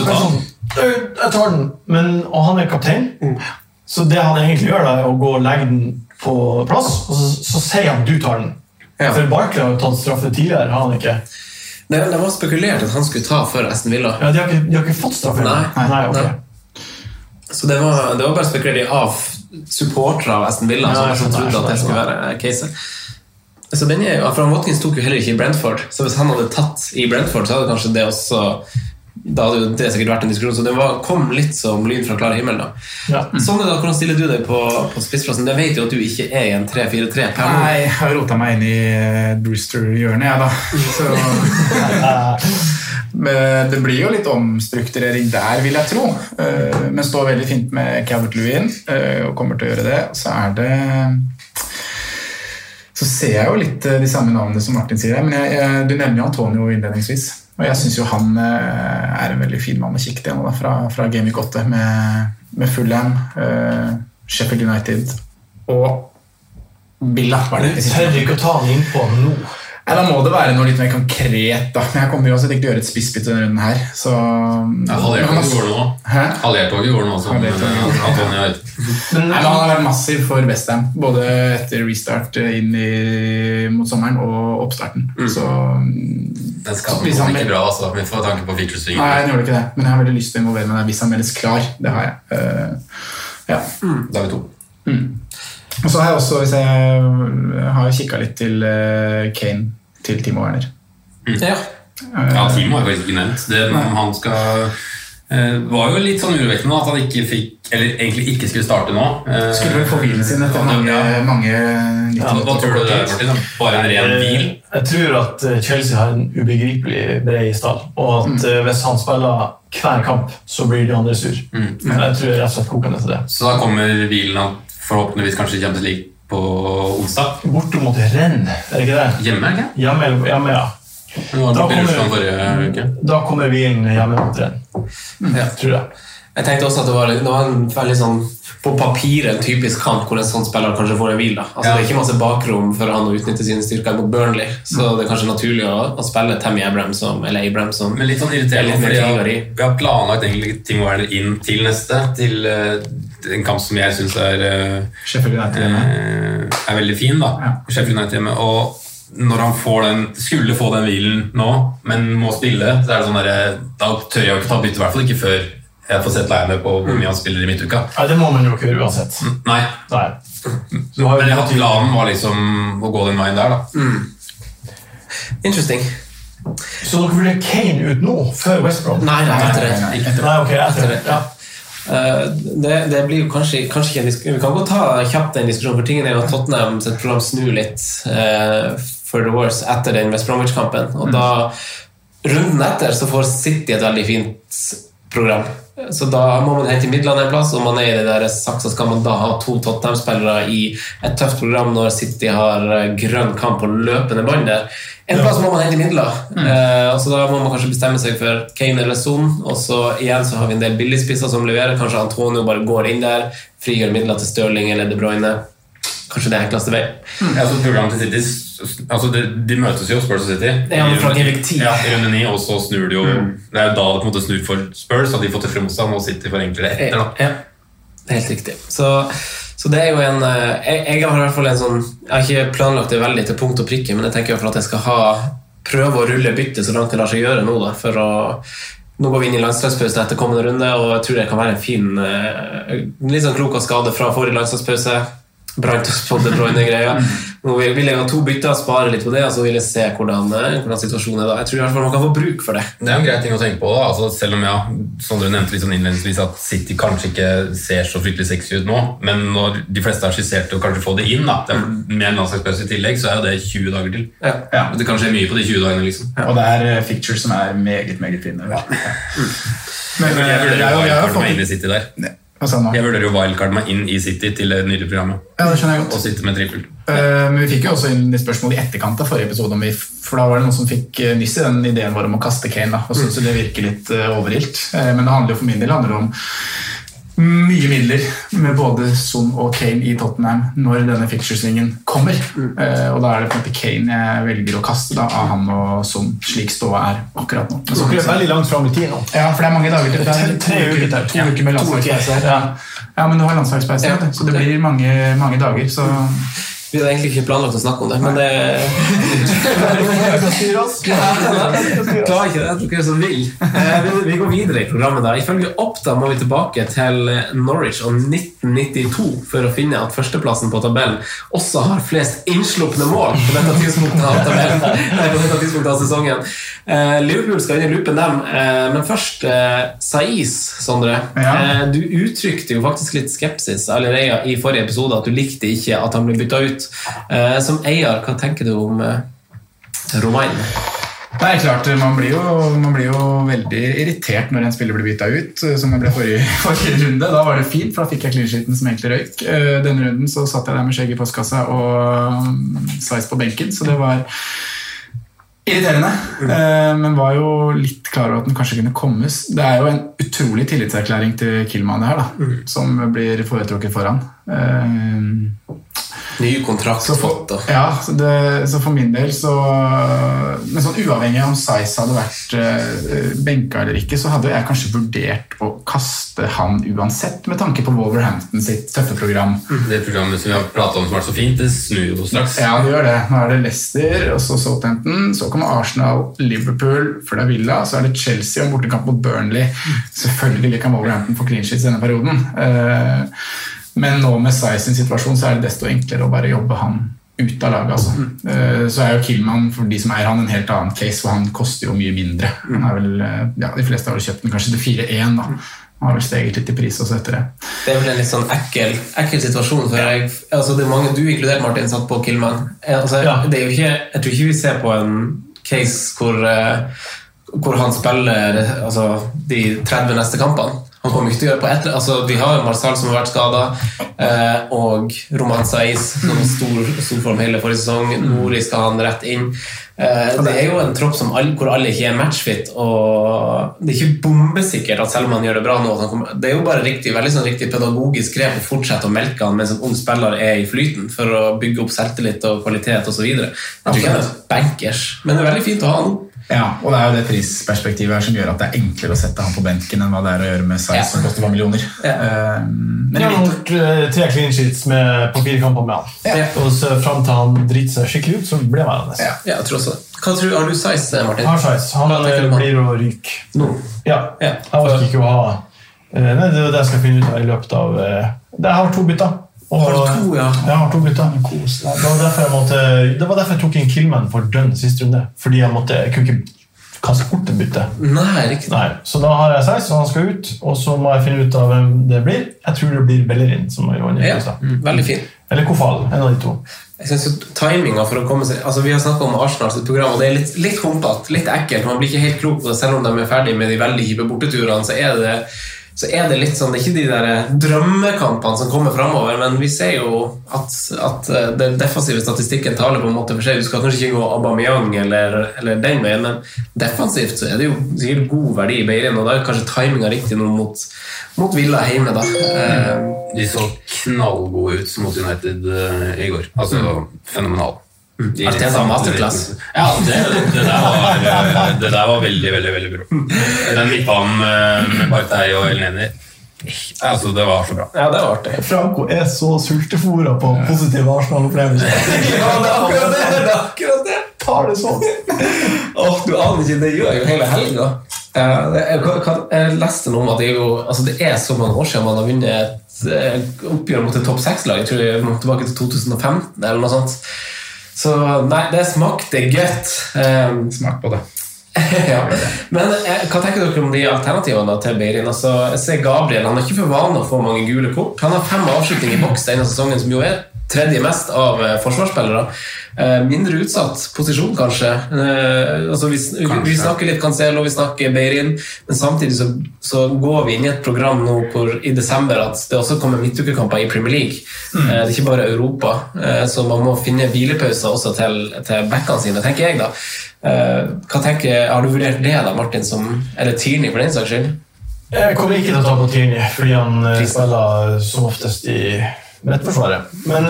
jeg tar den, og han er kaptein, så det han egentlig gjør da er å gå og legge den på plass, og så sier han du tar den. For Barkley har jo tatt straffe tidligere, har han ikke? Det var spekulert at han skulle ta for Aston Villa. Ja, de har ikke fått straffe. Nei, ok. Så det var bare spekulert av supportere av Aston Villa som trodde at det skulle være caset. Så for Watkins tok jo heller ikke i Brentford, så hvis han hadde tatt i Brentford, så hadde kanskje det også da hadde det sikkert vært en diskusjon, så det kom litt som lyd fra klar himmel da. Sånn da, hvordan stiller du deg på spissplassen? Jeg vet jo at du ikke er i en 3-4-3 per nå. Nei, jeg har rotet meg inn i Brewster-hjørnet, jeg da. Men det blir jo litt omstrukturering der, vil jeg tro. Men står veldig fint med Calvert-Lewin, og kommer til å gjøre det. Så ser jeg jo litt de samme navnene som Martin sier, men du nevner jo Antonio innledningsvis. Og jeg synes jo han er en veldig fin mann å kikke til nå, fra Game Week 8 med Fulham, Sheffield United og Villa. Jeg tør ikke å ta han inn på nå. Nei, da må det være noe litt mer konkret da. Men jeg kommer jo også til å gjøre et spissbytte denne runden her, så... Halvhjertoget går nå. Halvhjertoget går nå, som Antonio har. Han har vært massiv for West Ham, både etter restart inn mot sommeren og oppstarten. Så... Den skaden kom ikke bra, altså. Vi får tanke på featuresvingen. Nei, den gjorde ikke det, men jeg har veldig lyst til å involvere meg der hvis han meldes klar. Det har jeg. Ja. Da er vi 2. Og så har jeg også, hvis jeg har kikket litt til Kane, til Timo Werner. Ja, Timo er faktisk ikke nevnt. Det han skal... var jo litt sånn urovekkende at han ikke fikk, eller egentlig ikke skulle starte nå. Skulle vel få hvilen sin etter mange hva tror du det er, Martin? Bare en ren hvil? Jeg tror at Chelsea har en ubegripelig bred stall, og at hvis han spiller hver kamp, så blir de andre sur. Jeg tror jeg rett og slett koker ned til det. Så da kommer hvilen forhåpentligvis kanskje Champions League på onsdag? Borte mot Rennes, er det ikke det? Hjemme, ikke? Hjemme, ja. Da kommer hvilen hjemme mot Rennes. Tror jeg. Jeg tenkte også at det var en veldig sånn på papiret en typisk kamp hvor en sånn spiller kanskje får en hvil da. Altså, Det er ikke masse bakrom for han å utnytte sine styrker mot Burnley, så det er kanskje naturlig å spille Tammy Abraham eller Abraham som Men litt sånn irriterende, fordi vi har planlagt egentlig ting å være inn til neste, til en kamp som jeg synes Sheffield United er veldig fin da. Sheffield United hjemme, og når han skulle få den hvilen nå, men må spille, så det sånn der, da tør jeg jo ikke ta bytte, I hvert fall ikke før jeg får sett leirene på hvor mye han spiller I midtuka. Nei, det må man jo ikke gjøre uansett. Nei. Men planen var liksom å gå den veien der da. Interesting. Så dere ville Kane ut nå, før West Brom? Nei, etter det. Nei, ok, etter det. Ja. Det blir jo kanskje ikke en diskusjon. Vi kan godt ta kjapt den diskusjonen, for tingen jo at Tottenham sitt program snur litt for the worse etter den West Bromwich-kampen, og da runden etter så får City et veldig fint program. Så da må man hente midlene en plass, og man I det der saksa skal man da ha 2 Tottenham-spillere I et tøft program når City har grønn kamp på løpende bånd der. En plass må man hente midler, og så da må man kanskje bestemme seg for Kane eller Son, og så igjen så har vi en del billigspisser som leverer, kanskje Antonio bare går inn der, frigjør midler til Sterling eller De Bruyne. Kanskje det enkleste vei. Ja, så programmet til City, altså de møtes jo Spurs og City ja, men fra G10 I runde 9, og så snur de jo det jo da det på en måte snur for Spurs og de får til fremstand og City får enklere etter da. Ja, det helt riktig så det jo en jeg har I hvert fall en sånn jeg har ikke planlagt det veldig til punkt og prikke, men jeg tenker I hvert fall at jeg skal prøve å rulle bytte så langt det lar seg gjøre nå da, for å nå går vi inn I landslagspause etter kommende runde, og jeg tror det kan være en fin litt sånn klok av skade fra forrige landslagspause brant oss på De Bruyne-greia. Nå vil jeg ha 2 bytter, spare litt på det, og så vil jeg se hvordan situasjonen da. Jeg tror I hvert fall man kan få bruk for det. Det en grei ting å tenke på da, altså, selv om som du nevnte litt sånn innledningsvis at City kanskje ikke ser så fryktelig sexy ut nå, men når de fleste har skissert å kanskje få det inn da, med en landslagspause I tillegg, så jo det 20 dager til. Ja. Det kan skje mye på de 20 dagene liksom. Og det features som meget fine. Ja. Men jeg vurderer meg inn I City der. Jeg vurderer jo wildcard meg inn I City til det nye programmet. Ja, det skjønner jeg godt. Og sitte med trippel. Men vi fikk jo også inn spørsmål I etterkant av forrige episode, for da var det noen som fikk nyss I den ideen vår om å kaste Kane, da, og synes det virker litt overilt. Men det handler jo for min del om mye midler med både Son og Kane I Tottenham når denne fixture-svingen kommer. Og da det på en måte Kane jeg velger å kaste da, av han og Son, slik ståa akkurat nå. Så det veldig langt frem I tid nå. Ja, for det mange dager til. Det 3 uker til. 2 uker med landslagspause. Ja, men du har landslagspause, så det blir mange dager, så... Vi hadde egentlig ikke planlagt å snakke om det, men det... Klarer ikke det, dere som vil. Vi går videre I programmet da. Ifølge Opta må vi tilbake til Norwich og 1992 for å finne at førsteplassen på tabellen også har flest innsluppne mål på dette tidspunktet av tabellen. På dette tidspunktet av sesongen. Liverpool skal inn I loopen dem, men først Saiz, Sondre. Du uttrykte jo faktisk litt skepsis allerede I forrige episode at du likte ikke at han ble byttet ut. Som eier, hva tenker du om Romain? Nei, klart, man blir jo veldig irritert når en spiller blir byttet ut, som jeg ble forrige runde. Da var det fint, for da fikk jeg clean-sheeten som egentlig røyk. Denne runden så satt jeg der med skjegg I postkassa og Saiz på benken, så det var irriterende, men var jo litt klar over at den kanskje kunne kommes. Det jo en utrolig tillitserklæring til Kilman det her da, som blir foretrukket foran. Ny kontrakt fått da. Ja, så for min del så men sånn uavhengig om Saiz hadde vært benka eller ikke, så hadde jeg kanskje vurdert å kaste han uansett med tanke på Wolverhampton sitt tøffe program. Det programmet som vi har pratet om som så fint, det snur jo straks. Ja, det gjør det. Nå det Leicester, og så Southampton, så kommer Arsenal, Liverpool, før det Villa, så det Chelsea og bortekamp mot Burnley. Selvfølgelig kan Wolverhampton få clean sheets I denne perioden. Men nå med Saiz sin situasjon så det desto enklere å bare jobbe han ut av laget altså. Så jo Kilman for de som han en helt annen case, for han koster jo mye mindre. Han vel, de fleste har vel kjøpt den kanskje til 4-1 da. Han har vel steget litt I pris også etter det. Det vel en litt sånn ekkel situasjon for altså det mange, du inkludert Martin satt på Kilman altså, det jo ikke, jeg tror ikke vi ser på en case hvor han spiller altså, de 30 neste kampene. Han kommer ikke til å gjøre på ett. Altså, vi har Marçal som har vært skadet, og Romain Saiz som var stor form hele forrige sesong. Nori skal han rett inn. Det jo en tropp som hvor alle ikke matchfit, og det ikke bombesikkert at selv om han gjør det bra nå, det jo bare veldig sånn riktig pedagogisk grep å fortsette å melke han mens en ung spiller i flyten for å bygge opp selvtillit og kvalitet og så videre. Jeg tror ikke han bankers, men det veldig fint å ha han. Ja, og det jo det prisperspektivet her som gjør at det enklere å sette han på benken enn hva det å gjøre med Saiz som koster millioner. Men han har gjort 3 clean sheets på 4 kamper med han. Og så frem til han driter seg skikkelig ut, så ble han det. Ja, jeg tror også. Har du Saiz, Martin? Har Saiz. Han blir å ryke. Ja, jeg orker ikke å ha... Nei, det det jeg skal finne ut av i løpet av... Jeg har 2 bytter. Har du 2, ja? Jeg har 2 bytter. Det var derfor jeg tok inn Killman for dønn siste runde. Fordi jeg kunne ikke kaste bort et bytte. Nei, riktig. Nei, så da har jeg Saiz, og han skal ut, og så må jeg finne ut av hvem det blir. Jeg tror det blir Bellerin som har gjort det. Veldig fin. Eller Kofal, en av de 2. Jeg synes jo timinga for å komme seg... Altså, vi har snakket om Arsenals program, og det litt humpet, litt ekkelt. Man blir ikke helt klok på det, selv om de ferdig med de veldig kjipe borteturene, så det litt sånn, det ikke de der drømmekampene som kommer fremover, men vi ser jo at den defensive statistikken taler på en måte for seg. Du skal kanskje ikke gå Aubameyang eller den veien, men defensivt så det jo sikkert god verdi i Beirin, og da kanskje timinga riktig nå mot Villa hjemme da. De så knallgode ut mot United i går, altså fenomenal. Arteta masterclass. Ja, det der var veldig, veldig, veldig bra. Den midtbanen med Partey og Elneny, altså det var så bra. Ja, det var artig. Franco så sultefora på positive Arsenal-opplevelser. Ja, det akkurat det. Tar det sånn. Du aner ikke, det gjør jo hele helga. Jeg leste noe om at det så mange år siden man har vunnet et oppgjør mot et topp 6-lag. Jeg tror jeg må tilbake til 2015 eller noe sånt. Så nei, det smakte gøtt. Smak på det. Ja. Men hva tenker dere om de alternativene til Beirin? Altså, jeg ser Gabriel, han har ikke for vane å få mange gule kort. Han har 5 avslutninger i boks denne sesongen, som jo tredje mest av forsvarsspillere. Mindre utsatt posisjon kanskje. Altså, vi snakker litt Cancelo, vi snakker Beirin, men samtidig så går vi inn i et program nå i desember at det også kommer midtukekamper i Premier League. Det ikke bare Europa, så man må finne hvilepauser også til backene sine, tenker jeg da. Har du vurdert det da, Martin, eller Tierney for den saks skyld? Jeg kommer ikke til å ta på Tierney, fordi han spiller som oftest i midtforsvaret. Men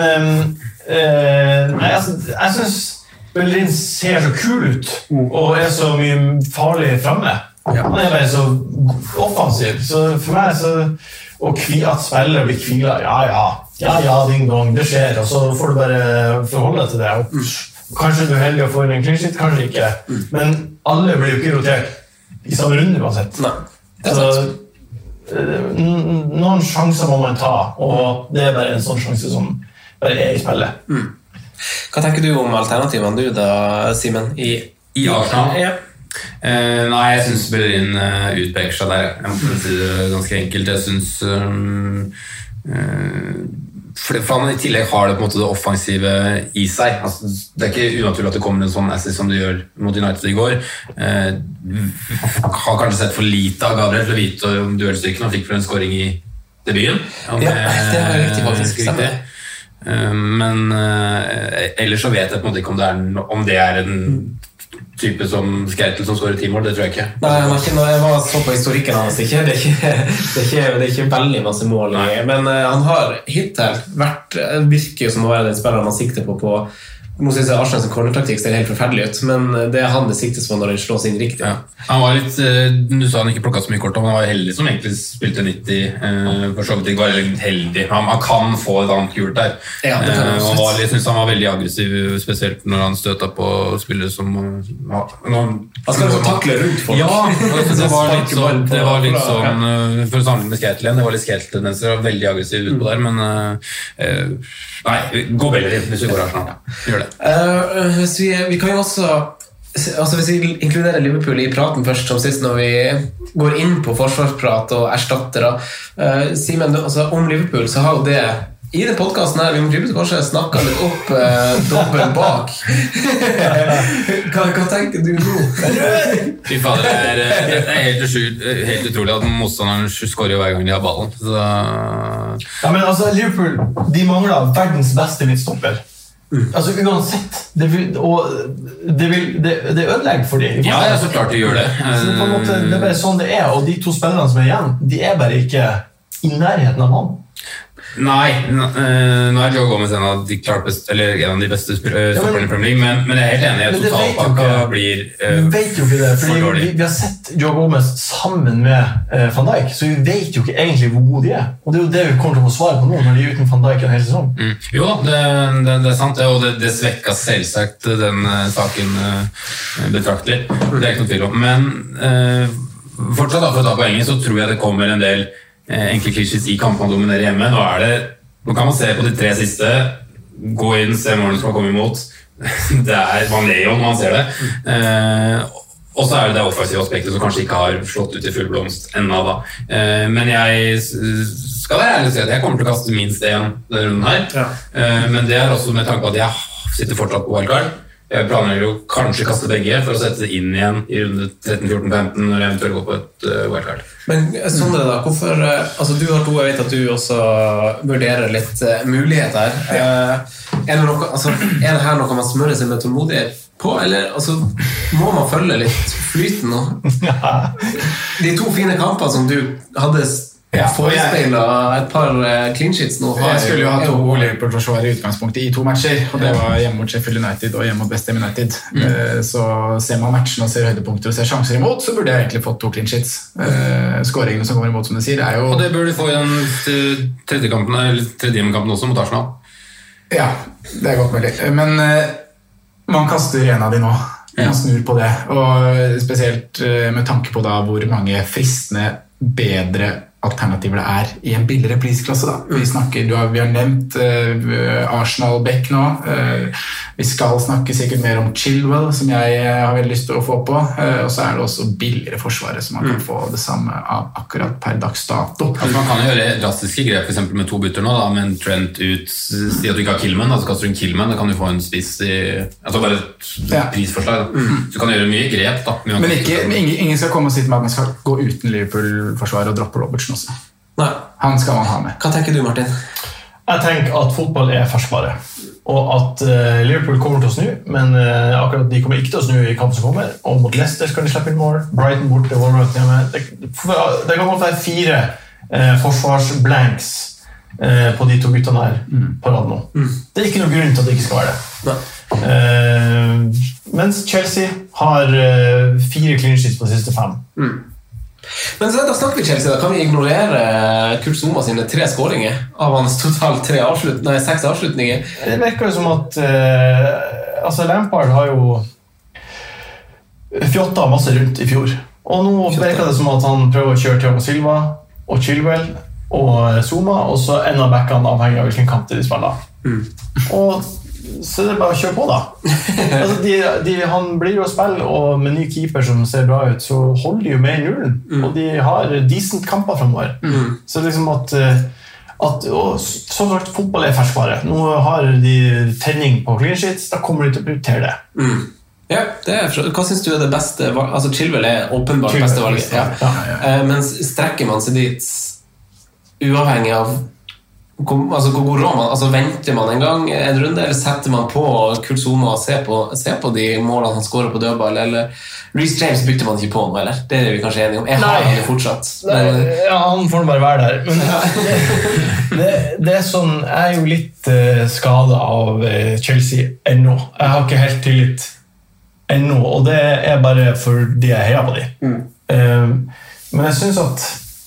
jeg synes Bellerin ser så kul ut og så mye farlig fremme. Han bare så offensiv, så for meg at spillere blir kvila, ja, ding dong, det skjer, og så får du bare forholde deg til det. Kanskje du er heldig å få en clean sheet, kanskje ikke, men alle blir jo ikke rotert i samme runde uansett. Nei, det sant. Noen sjanser må man ta, og det bare en sånn sjanse som bare i spillet. Hva tenker du om alternativene du da, Simen? I Arsenal? Ja. Nei, jeg synes Bellerin utpeker seg der. Jeg må si det ganske enkelt. Jeg synes for han i tillegg har det på en måte det offensive i seg. Altså, det ikke unaturlig at det kommer en sånn assist som det gjør mot United i går. Har kanskje sett for lite av Gabriel til å vite om duellstykken og fikk for en scoring i debuten. Det var riktig faktisk. Men ellers så vet jeg på en måte ikke om det en type som Skreitel som skårer 10 mål, det tror jeg ikke. Nei, jeg var så på historikken hans, det er ikke veldig masse mål, men han har hittil virker som å være den spilleren man sikter på nå synes jeg Arsenals cornertaktikk ser helt forferdelig ut, men det han det siktes på når det slås inn riktig. Ja. Han var litt, du sa han ikke plukket så mye kort, men han var heldig som egentlig spilte 90, for så vidt ikke var litt heldig. Han kan få et annet kult der. Ja, det kan jeg synes han var veldig aggressiv, spesielt når han støtet på spillere som... Han skal jo takle rundt folk. Ja, det var litt sånn, for å sammenligne med Skreitel igjen, det var litt Skreitel-tendenser, veldig aggressiv ut på der, men nei, gå veldig hvis vi går Arsenal. Gjør det. Vi kan jo også hvis vi inkluderer Liverpool i praten først som sist når vi går inn på forsvarsprat og erstattere Simen, om Liverpool så har jo det I den podcasten her, vi må kanskje snakke litt opp dobbelt bak. Hva tenker du nå? Fy fader, det helt utrolig at motstanderen skårer hver gang de har ballen. Så... Ja, men altså, Liverpool, de mangler verdens beste midtstopper. Altså, uansett, det ødelegger for dem. Ja, så klart de gjør det. Så på en måte, det bare sånn det og de 2 spillerne som igjen, de bare ikke I nærheten av han. Nei, nå Joe Gomez en av de beste stopperne I Premier League, men jeg helt enig I totalpakka blir vet jo ikke det, fordi vi har sett Joe Gomez sammen med Van Dijk, så vi vet jo ikke egentlig hvor gode de og det jo det vi kommer til å få svar på nå når de uten Van Dijk en hel sesong. Jo da, det sant, og det svekket selvsagt den saken betraktelig, det ikke noe tvil om, men fortsatt for å ta poenget så tror jeg det kommer en del enkle klisjés I kampen man dominerer hjemme. Nå kan man se på de 3 siste, gå inn, se målene som har kommet imot. Man ler jo når man ser det. Og så det offensive aspektet som kanskje ikke har slått ut I full blomst enda da. Men jeg skal være ærlig og si at jeg kommer til å kaste minst 1 denne runden her. Men det også med tanke på at jeg sitter fortsatt på wildcard. Jeg planer jo kanskje kaste begge for å sette det inn igjen I runde 13, 14, 15 når jeg eventuelt går på et wildcard. Men Sondre da, hvorfor, altså du har 2, jeg vet at du også vurderer litt muligheter. Det noe, altså, det her noe man smører seg med tålmodighet på, eller altså, må man følge litt flyten nå? De 2 fine kamper som du hadde forespeilet et par clean sheets nå. Jeg skulle jo ha 2 Liverpool-forsvar I utgangspunktet I 2 matcher, og det var hjemme mot Sheffield United og hjemme mot West Ham United. Så ser man matchen og ser høydepunkter og ser sjanser imot, så burde jeg egentlig fått 2 clean sheets. Skåringene som kommer imot, som du sier, jo... Og det burde du få I den tredje kampen også mot Arsenal. Ja, det godt mulig. Men man kaster en av de nå. Man snur på det, og spesielt med tanke på da hvor mange fristende, bedre alternativer det I en billigere prisklasse da. Vi har nevnt Arsenal Beck nå. Vi skal snakke sikkert mer om Chilwell, som jeg har veldig lyst til å få på. Og så det også billigere forsvaret, så man kan få det samme av akkurat per dags dato. Altså, man kan jo gjøre drastiske grep, for eksempel med 2 bytter nå, da, med en Trent ut, si at du ikke har Killman, altså kaster du en Killman, da kan du få en spiss altså bare et prisforslag. Så du kan gjøre mye grep da. Men ingen skal komme og si til meg at man skal gå uten Liverpool-forsvaret og droppe Robertson også. Nei. Han skal man ha med. Hva tenker du, Martin? Jeg tenker at fotball ferskvare, og at Liverpool kommer til å snu, men akkurat de kommer ikke til å snu I kampen som kommer, og mot Leicester skal de slippe inn mål, Brighton borte, Wolverhampton hjemme. Det kan godt være 4 forsvarsblanks på de 2 guttene her på rad nå. Det ikke noen grunn til at det ikke skal være det. Mens Chelsea har 4 clean sheets på de siste 5. Men så da snakker vi Chelsea, da kan vi ignorere Kurt Zouma sine 3 skåringer av hans totalt 6 avslutninger. Det virker jo som at altså Lampard har jo fjotta masse rundt I fjor, og nå virker det som at han prøver å kjøre Thiago Silva og Chilwell og Zouma, og så en av backene avhengig av hvilken kamp de spiller. Og så det bare å kjøre på da. Altså, han blir jo å spille, og med ny keeper som ser bra ut, så holder de jo med I nullen, og de har decent kamper fremover. Så liksom at og som sagt, fotball ferskvare. Nå har de tenning på clean sheets, da kommer de til å prioritere det. Ja, hva synes du det beste? Altså Chilwell åpenbart beste valget. Ja. Men strekker man seg dit uavhengig av altså hvor god råd man, altså venter man en gang en runde, eller setter man på Kurt Zouma og ser på de målene han skårer på dødball, eller Reece James bytter man ikke på nå, eller? Det vi kanskje enige om. Jeg har han jo fortsatt. Ja, han får bare være der. Men det sånn, jeg jo litt skadet av Chelsea ennå. Jeg har ikke helt tillit ennå, og det bare fordi jeg heier på dem. Men jeg synes at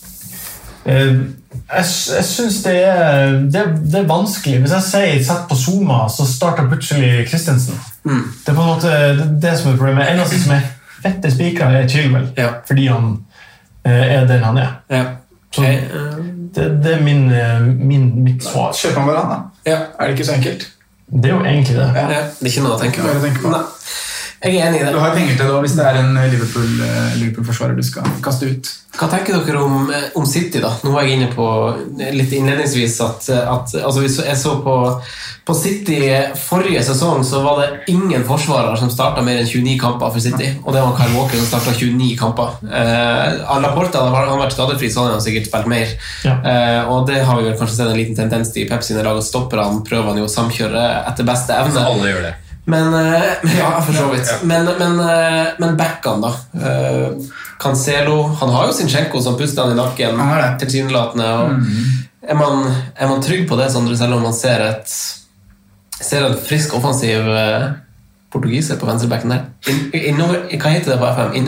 jeg synes det er vanskelig. Hvis jeg sier sett på Zouma, så starter plutselig Christensen. Det på en måte det som problemet. En av de som fette spikere Chilwell, fordi han den han Så det mitt svar. Kjøper man hverandre? Ja. Det ikke så enkelt? Det jo egentlig det. Det ikke noe å tenke på. Nei. Jeg enig i det. Du har penger til det hvis det en Liverpool-forsvarer du skal kaste ut. Hva tenker dere om City da? Nå var jeg inne på litt innledningsvis at altså jeg så på City forrige sesong så var det ingen forsvarere som startet mer enn 29 kamper for City, og det var Kyle Walker som startet 29 kamper. Laporte hadde han vært skadefri, så hadde han sikkert spilt mer. Og det har vi vel kanskje sett en liten tendens til i Pep sine lag, og stopperne prøver han jo å samkjøre etter beste evne. Så alle gjør det. Men, ja, for så vidt. Men backene da Cancelo, han har jo Zinchenko som puster han i nakken tilsynelatende, og er man trygg på det, Sondre, selv om man ser en frisk offensiv portugiser på venstrebacken der. Hva heter det på FM?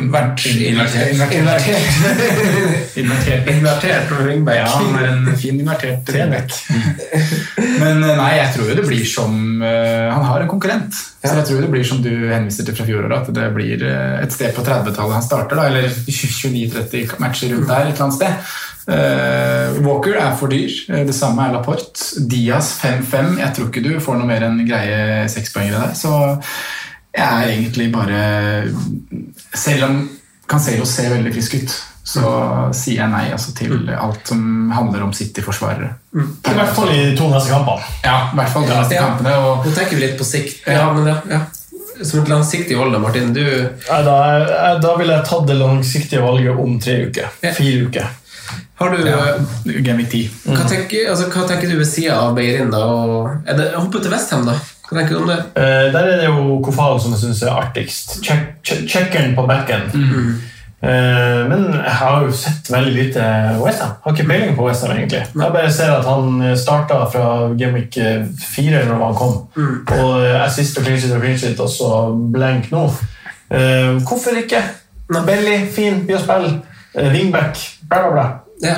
Invertert ringback. Ja, han en fin invertert ringback. Men nei, jeg tror jo det blir som han har en konkurrent. Så jeg tror det blir som du henviser til fra fjoråret, at det blir et sted på 30-tallet han starter da, eller 29-30 matcher rundt der et eller annet sted. Walker for dyr, det samme Laporte. Diaz 5-5, jeg tror ikke du får noe mer enn greie 6-poengere der, så jeg egentlig bare, selv om Cancelo ser veldig frisk ut, så sier jeg nei altså, til alt som handler om City-forsvarere. I hvert fall i 2 neste kamper. Ja, i hvert fall i 2 neste kampene. Og nå tenker vi litt på sikt. Som et langsiktig valg, Martin, du... Da vil jeg ta det langsiktige valget om 3 uker, 4 uker. Har du Game Week 10? Hva tenker du ved siden av Beirin da? Er det hoppet til West Ham da? Hva tenker du om det? Der det jo Kofal som jeg synes artigst. Checkeren på backen. Men jeg har jo sett veldig lite West Ham. Har ikke peiling på West Ham egentlig. Jeg bare ser at han startet fra Game Week 4 når han kom. Og assist og clean sheet og så blank nå. Hvorfor ikke? Belly, fin, by å spille. Wingback, bla bla bla. Ja.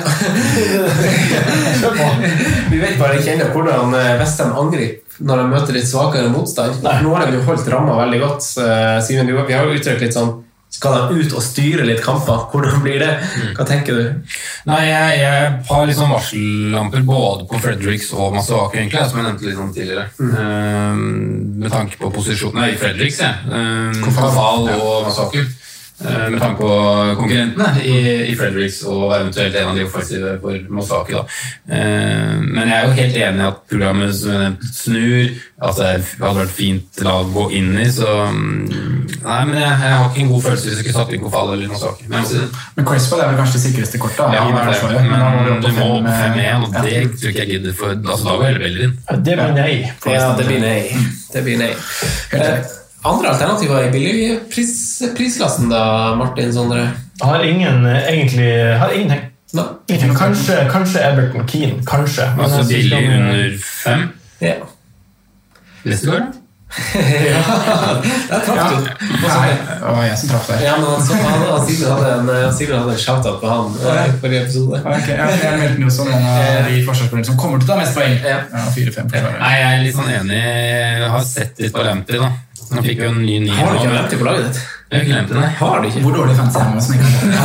Vi vet bare ikke ennå hvordan West Ham angriper når de møter litt svakere motstand. Nå har de jo holdt rammet veldig godt. Simen, vi har jo uttrykt litt sånn, skal de ut og styre litt kamper? Hvordan blir det? Hva tenker du? Nei, jeg har litt sånn varsellamper både på Fredericks og Masuaku egentlig, som jeg nevnte litt om tidligere. Med tanke på posisjonen i Fredericks, Kofal og Masuaku. Med tanke på konkurrentene i Fredericks og eventuelt en av de offensive for Masuaku da. Men jeg jo helt enig i at programmet som jeg nevnte snur, at det hadde vært fint lag å gå inn i, så nei, men jeg har ikke en god følelse hvis jeg ikke satt inn Kofal eller Masuaku. Men Cresswell vel kanskje det sikreste kortet? Ja, men du må opp 5-1, og det tror ikke jeg gidder for, altså da går hele Bellerin. Det blir nei. Ja, det blir nei. Andre alternativer i billigprisklassen da, Martin Sondre? Har ingenting. No. Kanskje Everton Keane, kanskje. Altså billig under 5? Ja. Lestegård? Ja, der traff du. Det var jeg som traff der. Ja, men han sikkert hadde en shoutout på han i forrige episode. Okay, jeg meldte jo som en av de forsvarsspillerne som kommer til å ta mest poeng. Ja, 4-5 forsvarer. Nei, jeg litt sånn enig. Jeg har sett litt på Lamptey da. Han fikk jo en ny Har du ikke Lamptey på laget ditt? Jeg har ikke Lamptey, nei. Har du ikke? Hvor dårlig fancy han var som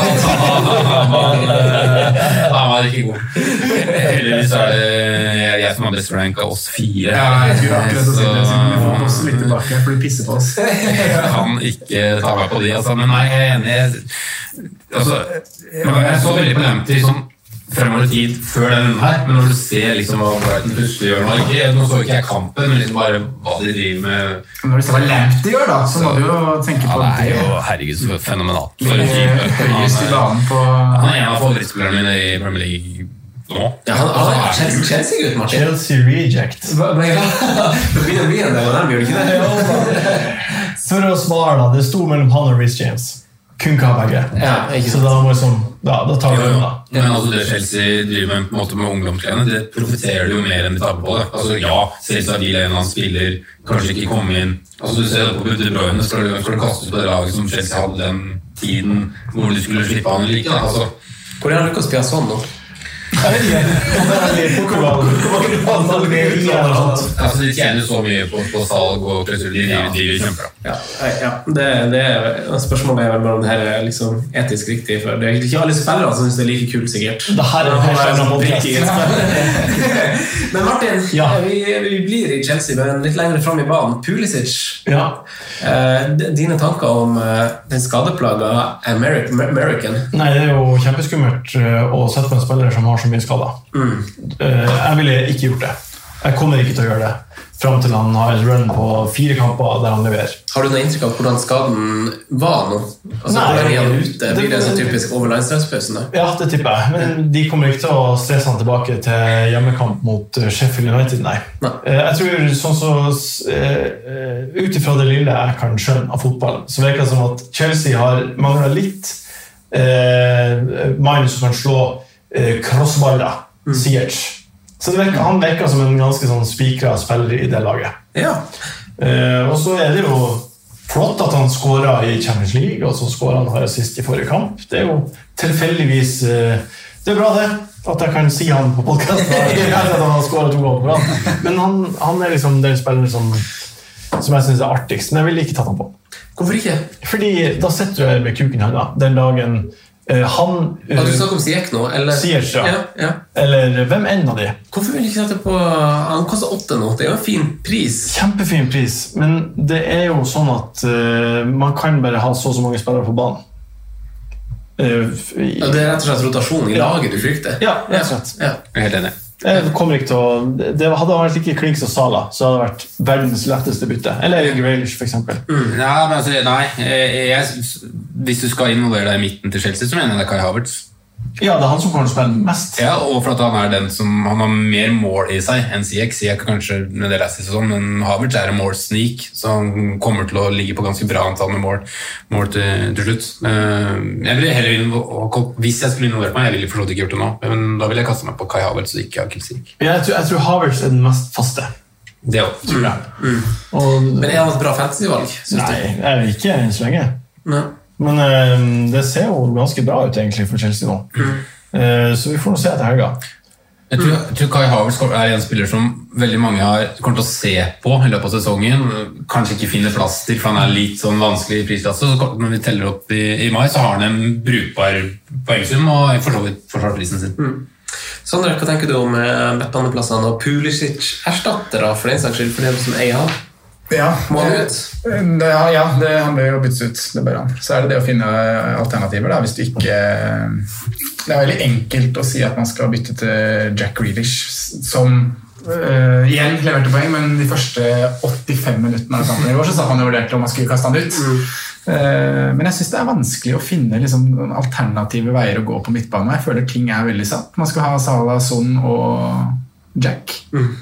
Han var ikke god. Heldigvis det jeg som har best rank av oss 4. Ja, jeg skulle akkurat å si det. Vi får oss litt tilbake, for du pisser på oss. Jeg kan ikke ta meg på de, altså. Men nei, jeg enig. Altså, jeg så veldig på Lamptey sånn fremover tid før den her, men når du ser liksom hva Brighton plutselig gjør nå så ikke jeg kampen, men liksom bare hva de driver med. Når du ser hva Lamptey gjør da, så må du jo tenke på det. Det jo, herregud, så fenomenalt. For en type. Høyest i banen på... Han en av favorittspillerne mine i Premier League nå. Ja, han Chelsea-gutt, Martin. Chelsea reject. Det begynner å bli en del av dem, gjør det ikke det? For å svare da, det sto mellom han og Reece James. Kun kan begge. Ja, så da må jeg da tar vi det da. Men altså det Chelsea driver med, på en måte med ungdomskleiene, det profiterer jo mer enn de taper på det. Altså ja, Cesar Villa en annen spiller, kanskje ikke komme inn. Altså du ser det på De Bruyne, skal du kaste ut på det laget som Chelsea hadde den tiden hvor de skulle slippe han eller ikke da. Altså. Hvor han Lucas Piasson nå? Jeg vet ikke. Altså de tjener så mye på salg og klausul, de driver kjempebra. Ja, det spørsmålet vel om det her liksom etisk riktig, for det ikke alle spillere som synes det like kult sikkert. Det her Men Martin, Ja. vi blir i Chelsea, men litt lenger frem i banen. Pulisic. Ja. Dine tanker om den skadeplaga American? Nei, det jo kjempeskummelt å sette på en spiller som har så mye skader. Jeg ville ikke gjort det. Jeg kommer ikke til å gjøre det frem til han har et run på 4 kamper der han leverer. Har du noe inntrykk av hvordan skaden var nå? Altså, Nei, hvor lenge er han ute? Blir det så typisk overlandslagspausen? Ja, det tipper jeg. Men de kommer ikke til å stresse han tilbake til hjemmekamp mot Sheffield United, nei. Jeg tror sånn så ut ifra det lille jeg kan skjønne av fotball, så virker det som at Chelsea har manglet litt mann som kan slå crossballer, Ziyech. Så han virker som en ganske sånn spikret spiller i det laget. Ja. Og så det jo flott at han skåret i Champions League, og så skåret han assist i forrige kamp. Det jo tilfeldigvis det bra det, at jeg kan si han på podcasten at han har skåret 2 ganger på rad. Men han liksom den spilleren som jeg synes artigst, men jeg vil ikke ta han på. Hvorfor ikke? Fordi da setter du med kuken her da, den dagen du snakker om Ziyech nå? Eller? Ziyech, ja. Eller hvem enn av de? Hvorfor vil du ikke sette på han koster 8 nå? Det jo en fin pris. Kjempefin pris, men det jo sånn at man kan bare ha så mange spillere på banen. Det rett og slett rotasjon i laget du frykter? Ja, rett og slett. Jeg helt enig. Jeg kommer ikke til å... Det hadde vært ikke klink som Sala, så hadde det vært verdens letteste bytte. Eller Grealish, for eksempel. Ja, men altså, hvis du skal involvere deg i midten til Chelsea, så mener jeg det Kai Havertz. Ja, det han som kommer til å spille mest. Ja, og for at han den som han har mer mål i seg enn Ziyech. Ziyech kanskje med det leste sånn, men Havertz en målsneak, så han kommer til å ligge på ganske bra antall med mål til slutt. Jeg vil heller, hvis jeg skulle involvere meg, jeg ville forstått ikke gjort det nå, men da vil jeg kaste meg på Kai Havertz og ikke Akil Ziyech. Jeg tror Havertz den mest faste. Det også, tror jeg. Men han et bra fantasyvalg, synes du? Nei, jeg ikke enn så lenge. Nei. Men det ser jo ganske bra ut egentlig for Chelsea nå. Så vi får nå se etter helga. Jeg tror Kai Havertz en spiller som veldig mange kommer til å se på i løpet av sesongen. Kanskje ikke finner plass til, for han litt sånn vanskelig i prisklasse. Så når vi teller opp i mai, så har han en brukbar poengsum og forsvarer prisen sin. Sondre, hva tenker du om midtbaneplassene og Pulisic-erstattere for den saks skyld, for det som han? Ja, Må han ut? han bør jo byttes ut, det bør han. Så det å finne alternativer da, hvis du ikke... Det veldig enkelt å si at man skal bytte til Jack Grealish, som igjen leverte poeng, men de første 85 minuttene av kampen i går så sa man jo vurdert om man skulle kaste han ut. Men jeg synes det vanskelig å finne liksom, alternative veier å gå på midtbanen. Jeg føler ting veldig satt. Man skal ha Salah, Son og Jack.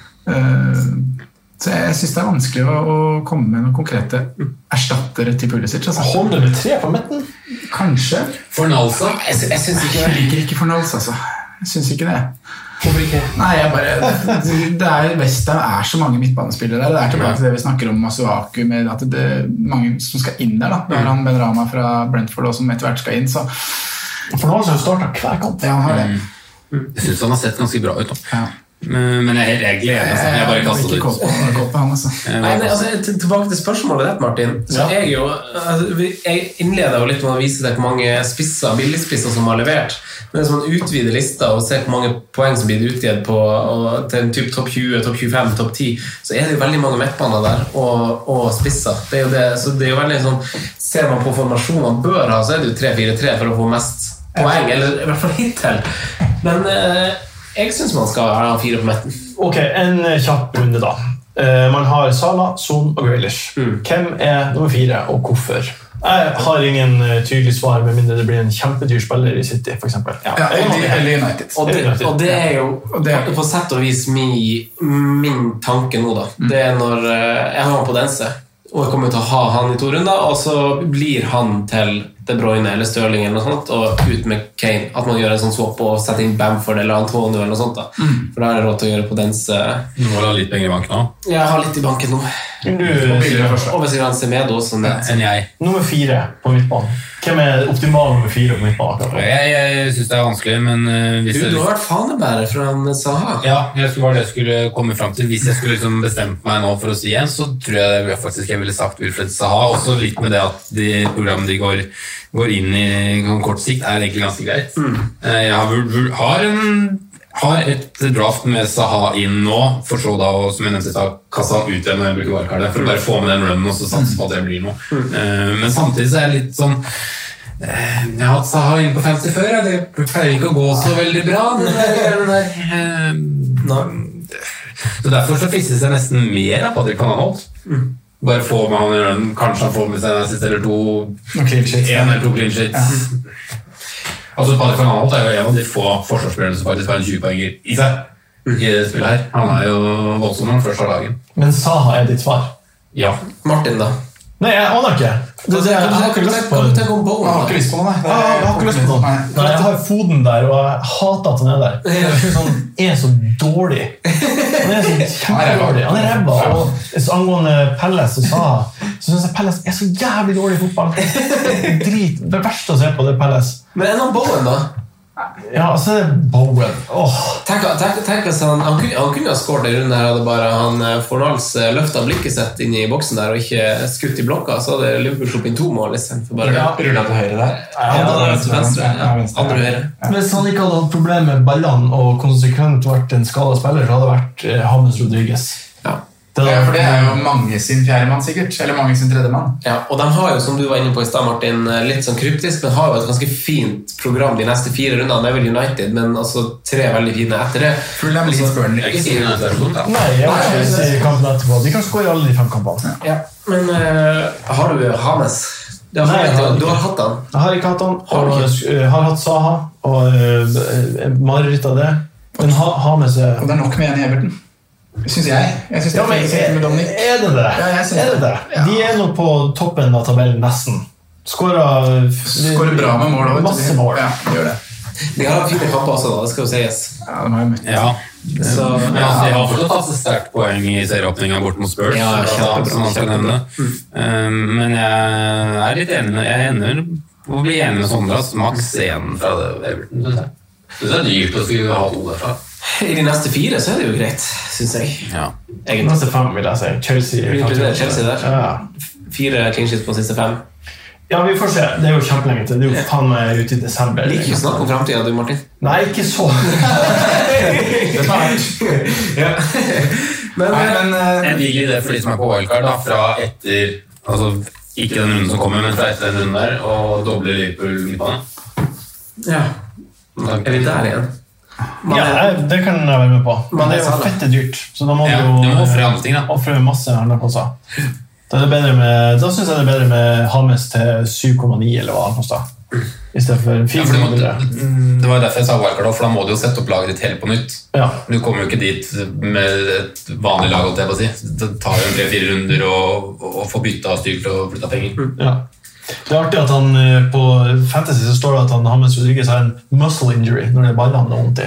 Så jeg synes det vanskelig å komme med noen konkrete erstattere til Pulisic. Altså. Holder med 3 på midten? Kanskje. Fornalsa? Jeg synes ikke jeg liker ikke Fornalsa, altså. Jeg synes ikke det. Hvorfor ikke? Nei, det best det så mange midtbanespillere der. Det tilbake til det vi snakker om Masuaku, med at det mange som skal inn der. Da. Det han Benrahma fra Brentford også, som etter hvert skal inn. Så. Fornalsa har startet hver kamp. Ja, han har det. Jeg synes han har sett ganske bra ut. Ja. Men jeg gleder meg. Jeg bare kaster det ut. Tilbake til spørsmålet ditt, Martin. Så jeg innleder jo litt med å vise deg hvor mange billigspisser som har levert. Men hvis man utvider lista og ser hvor mange poeng som blir utgitt på til en typ topp 20, topp 25, topp 10, så det jo veldig mange midtbaner der og spisser. Det jo det, så det jo veldig sånn, ser man på formasjonen bør ha, så det jo 3-4-3 for å få mest poeng, eller i hvert fall hittil. Men jeg synes man skal ha 4 på midten. Ok, en kjapp runde da. Man har Salah, Son og Grealish. Hvem nummer 4 og hvorfor? Jeg har ingen tydelig svar, med mindre det blir en kjempedyr spiller i City, for eksempel. Eller United. Og det jo på sett og vis min tanke nå da. Det når jeg har han på Dense, og jeg kommer til å ha han i 2 runder, og så blir han til De Bruyne eller Sterling eller noe sånt, og ut med Kane. At man gjør en sånn swap og setter inn Bamford eller Antonio eller noe sånt da. For da det råd til å gjøre på Dense. Nå har du litt penger i banken nå. Jeg har litt i banken nå. Og hvis jeg har en Semedo som det. Enn jeg. Nummer 4 på midtbanen. Hvem optimal nummer 4 på midtbanen? Jeg synes det vanskelig, men hvis du har vært fanebærer fra en Zaha. Ja, det var det jeg skulle komme frem til. Hvis jeg skulle liksom bestemt meg nå for å si en, så tror jeg faktisk jeg ville sagt Wilfred Zaha. Også litt med det at de programmene de går inn i kort sikt egentlig ganske greit. Jeg har har et draft med Zaha inn nå, for så da, og som jeg nevnte, kasse han ut igjen når jeg bruker wildcardet, for å bare få med den runnen og så satse på at det blir noe. Men samtidig så er jeg litt sånn jeg har hatt Zaha inn på fantasy før, det pleier ikke å gå så veldig bra, så derfor så fristes jeg nesten mer av Patrick Van Aanholt. Bare få med han i runnen, kanskje han får med seg en assist eller to, en eller to clean sheets. Altså Patrick Van Aanholt er jo en av de få forsvarsspillerne som faktisk har en 20-poenger i seg i det spillet her. Han er jo voldsom når han først har lagen. Men Zaha er ditt svar? Ja. Martin da? Nei, jeg aner ikke. Jeg har ikke lyst på Jeg har ikke lyst på noe, jeg har ikke lyst på noe. Nei, jeg har Foden der, og jeg hater at han er der. Jeg synes han er så dårlig. Han er så kjempedårlig. Han er rebba, og angående Pelles og Zaha, så synes jeg Pelles er så jævlig dårlig i fotball. Drit. Det verste å se på det Pelles. Men en av Bowen da? Ja, altså det er Bowen. Tenk hvis han kunne ha skåret i runden her, hadde bare han Fornals løftet blikket sett inn i boksen der og ikke skutt i blokka, så hadde Liverpool slått inn 2 mål i stedet for bare Rullet til høyre der. venstre. Andre høyre. Hvis han ikke hadde hatt problemer med ballene og konsekvent vært en skadet spiller, så hadde det vært James Rodriguez. Ja. For det er jo mange sin fjerde mann sikkert, eller mange sin tredje mann. Ja, og de har jo, som du var inne på i sted, Martin, litt sånn kryptisk, men har jo et ganske fint program de neste 4 rundene. Det er vel United, men altså 3 veldig fine etter det. Fulham litt Burnley. Jeg ikke sier det er sånn, da. Nei, jeg vil ikke si kampen etterpå. De kan skåre alle de 5 kampene. Ja. Men har du James? Nei, du har hatt han. Jeg har ikke hatt han, og har hatt Zaha, og mareritt av det. Men James er... Og det er nok med en i Everton. Synes jeg. Jeg synes det er fint med Dominic. Er det det? Ja, jeg synes det. Ja. De er nå på toppen av tabellen nesten. Skårer bra med mål. Masse mål. Ja, de gjør det. De har fine kamper også da, det skal jo sies. Ja, de har jo møtt. Ja. Så, de har fortsatt tatt et sterkt poeng i serieåpningen bort mot Spurs. Ja, kjempebra. Men jeg er litt enig. Jeg ender å bli enig med Sondre at maks 1 fra Everton, synes jeg. Det er dyrt å skulle ha 2 derfra. I de neste 4 så er det jo greit, synes jeg. Ja. Neste 5 vil jeg si. Chelsea der. 4 clean sheets på siste 5. Ja, vi får se. Det er jo kjempelenge til. Det er jo faen meg ute i desember. Liker ikke snakke om fremtiden, du, Martin? Nei, ikke så. Det er smart. Ja. Men en hvil idé for de som er på wildcard da, fra etter, altså ikke den runden som kommer, men fra etter den runden der, og doble Liverpool-midtbane. Ja. Er vi der igjen? Ja, det kan jeg være med på. Men det er jo fette dyrt, så da må du jo offre masse andre plasser. Da synes jeg det er bedre med James til 7,9 eller hva han kostet. I stedet for 4,9. Det var derfor jeg sa wildcard, for da må du jo sette opp laget ditt helt på nytt. Ja. Du kommer jo ikke dit med et vanlig lag, holdt jeg på å si. Det tar jo 3-4 runder å få byttet og styrt og flyttet penger. Ja. Det er artig at han på Fantasy så står det at han James Rodriguez har en muscle injury når det er ballene han har vondt i.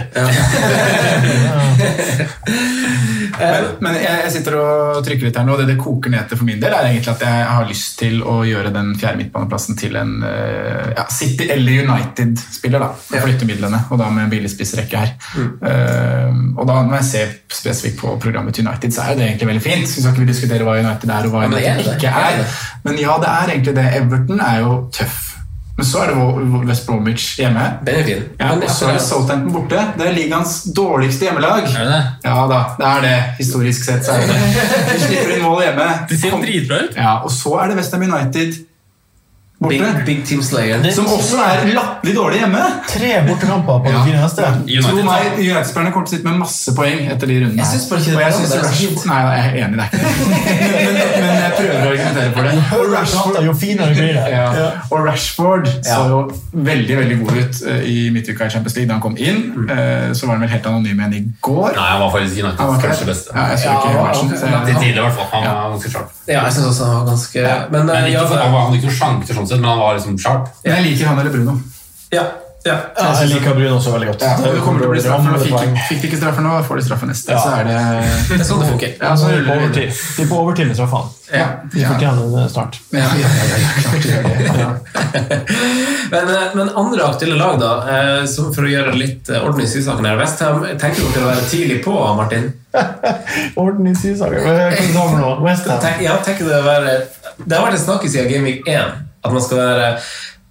Men jeg sitter og trykker litt her nå, og det koker ned til for min del er egentlig at jeg har lyst til å gjøre den 4. midtbaneplassen til en City eller United-spiller da, for å flytte midlene, og da med billig spissrekke her. Og da når jeg ser spesifikt på programmet til United, så er det egentlig veldig fint. Så skal ikke vi diskutere hva United er og hva United ikke er. Men ja, det er egentlig det. Everton er jo tøff. Men så er det West Bromwich hjemme. Den er fin. Ja, og så er det Southampton borte. Det er ligaens dårligste hjemmelag. Er det det? Ja da, det er det. Historisk sett så er det. De slipper inn mål hjemme. Det ser dritbra ut. Ja, og så er det West Ham United borte. Big Team Slayer. Som også er latterlig dårlig hjemme. 3 bortekamper på de 4 neste. Tro meg, United-spillerne kommer til å sitte med masse poeng etter de rundene. Jeg synes bare ikke det er Rashford. Nei, jeg er enig, det er ikke det. Men jeg prøver å argumentere for det. Og Rashford jo finere blir det. Ja. Og Rashford så jo veldig, veldig god ut i midtuka i Champions League da han kom inn. Så var han vel helt anonym igjen i går. Nei, han var faktisk Uniteds kanskje beste. Ja, jeg så ikke matchen. Til tidlig i hvert fall. Han var ganske sharp. Ja, jeg synes også han var ganske... Men han hadde ikke noen sjanse sånn sett, men han var liksom sharp. Jeg liker han eller Bruno. Ja. Jeg liker Bruno også veldig godt. Ja, det kommer til å bli straffer nå. Fikk de ikke straffer nå, får de straffer neste. Så er det... Det er sånn det funker. Ja, så er det på overtid. De er på overtid med straffene. Ja. De fikk igjen snart. Ja, klart de gjør det. Men andre aktuelle lag da, for å gjøre litt orden i sysaken her, West Ham, tenker dere å være tidlig på, Martin? Orden i sysaken? Hva er det for noe? West Ham? Ja, tenker det å være... Det har vært en snakk siden Game Week 1, at man skal være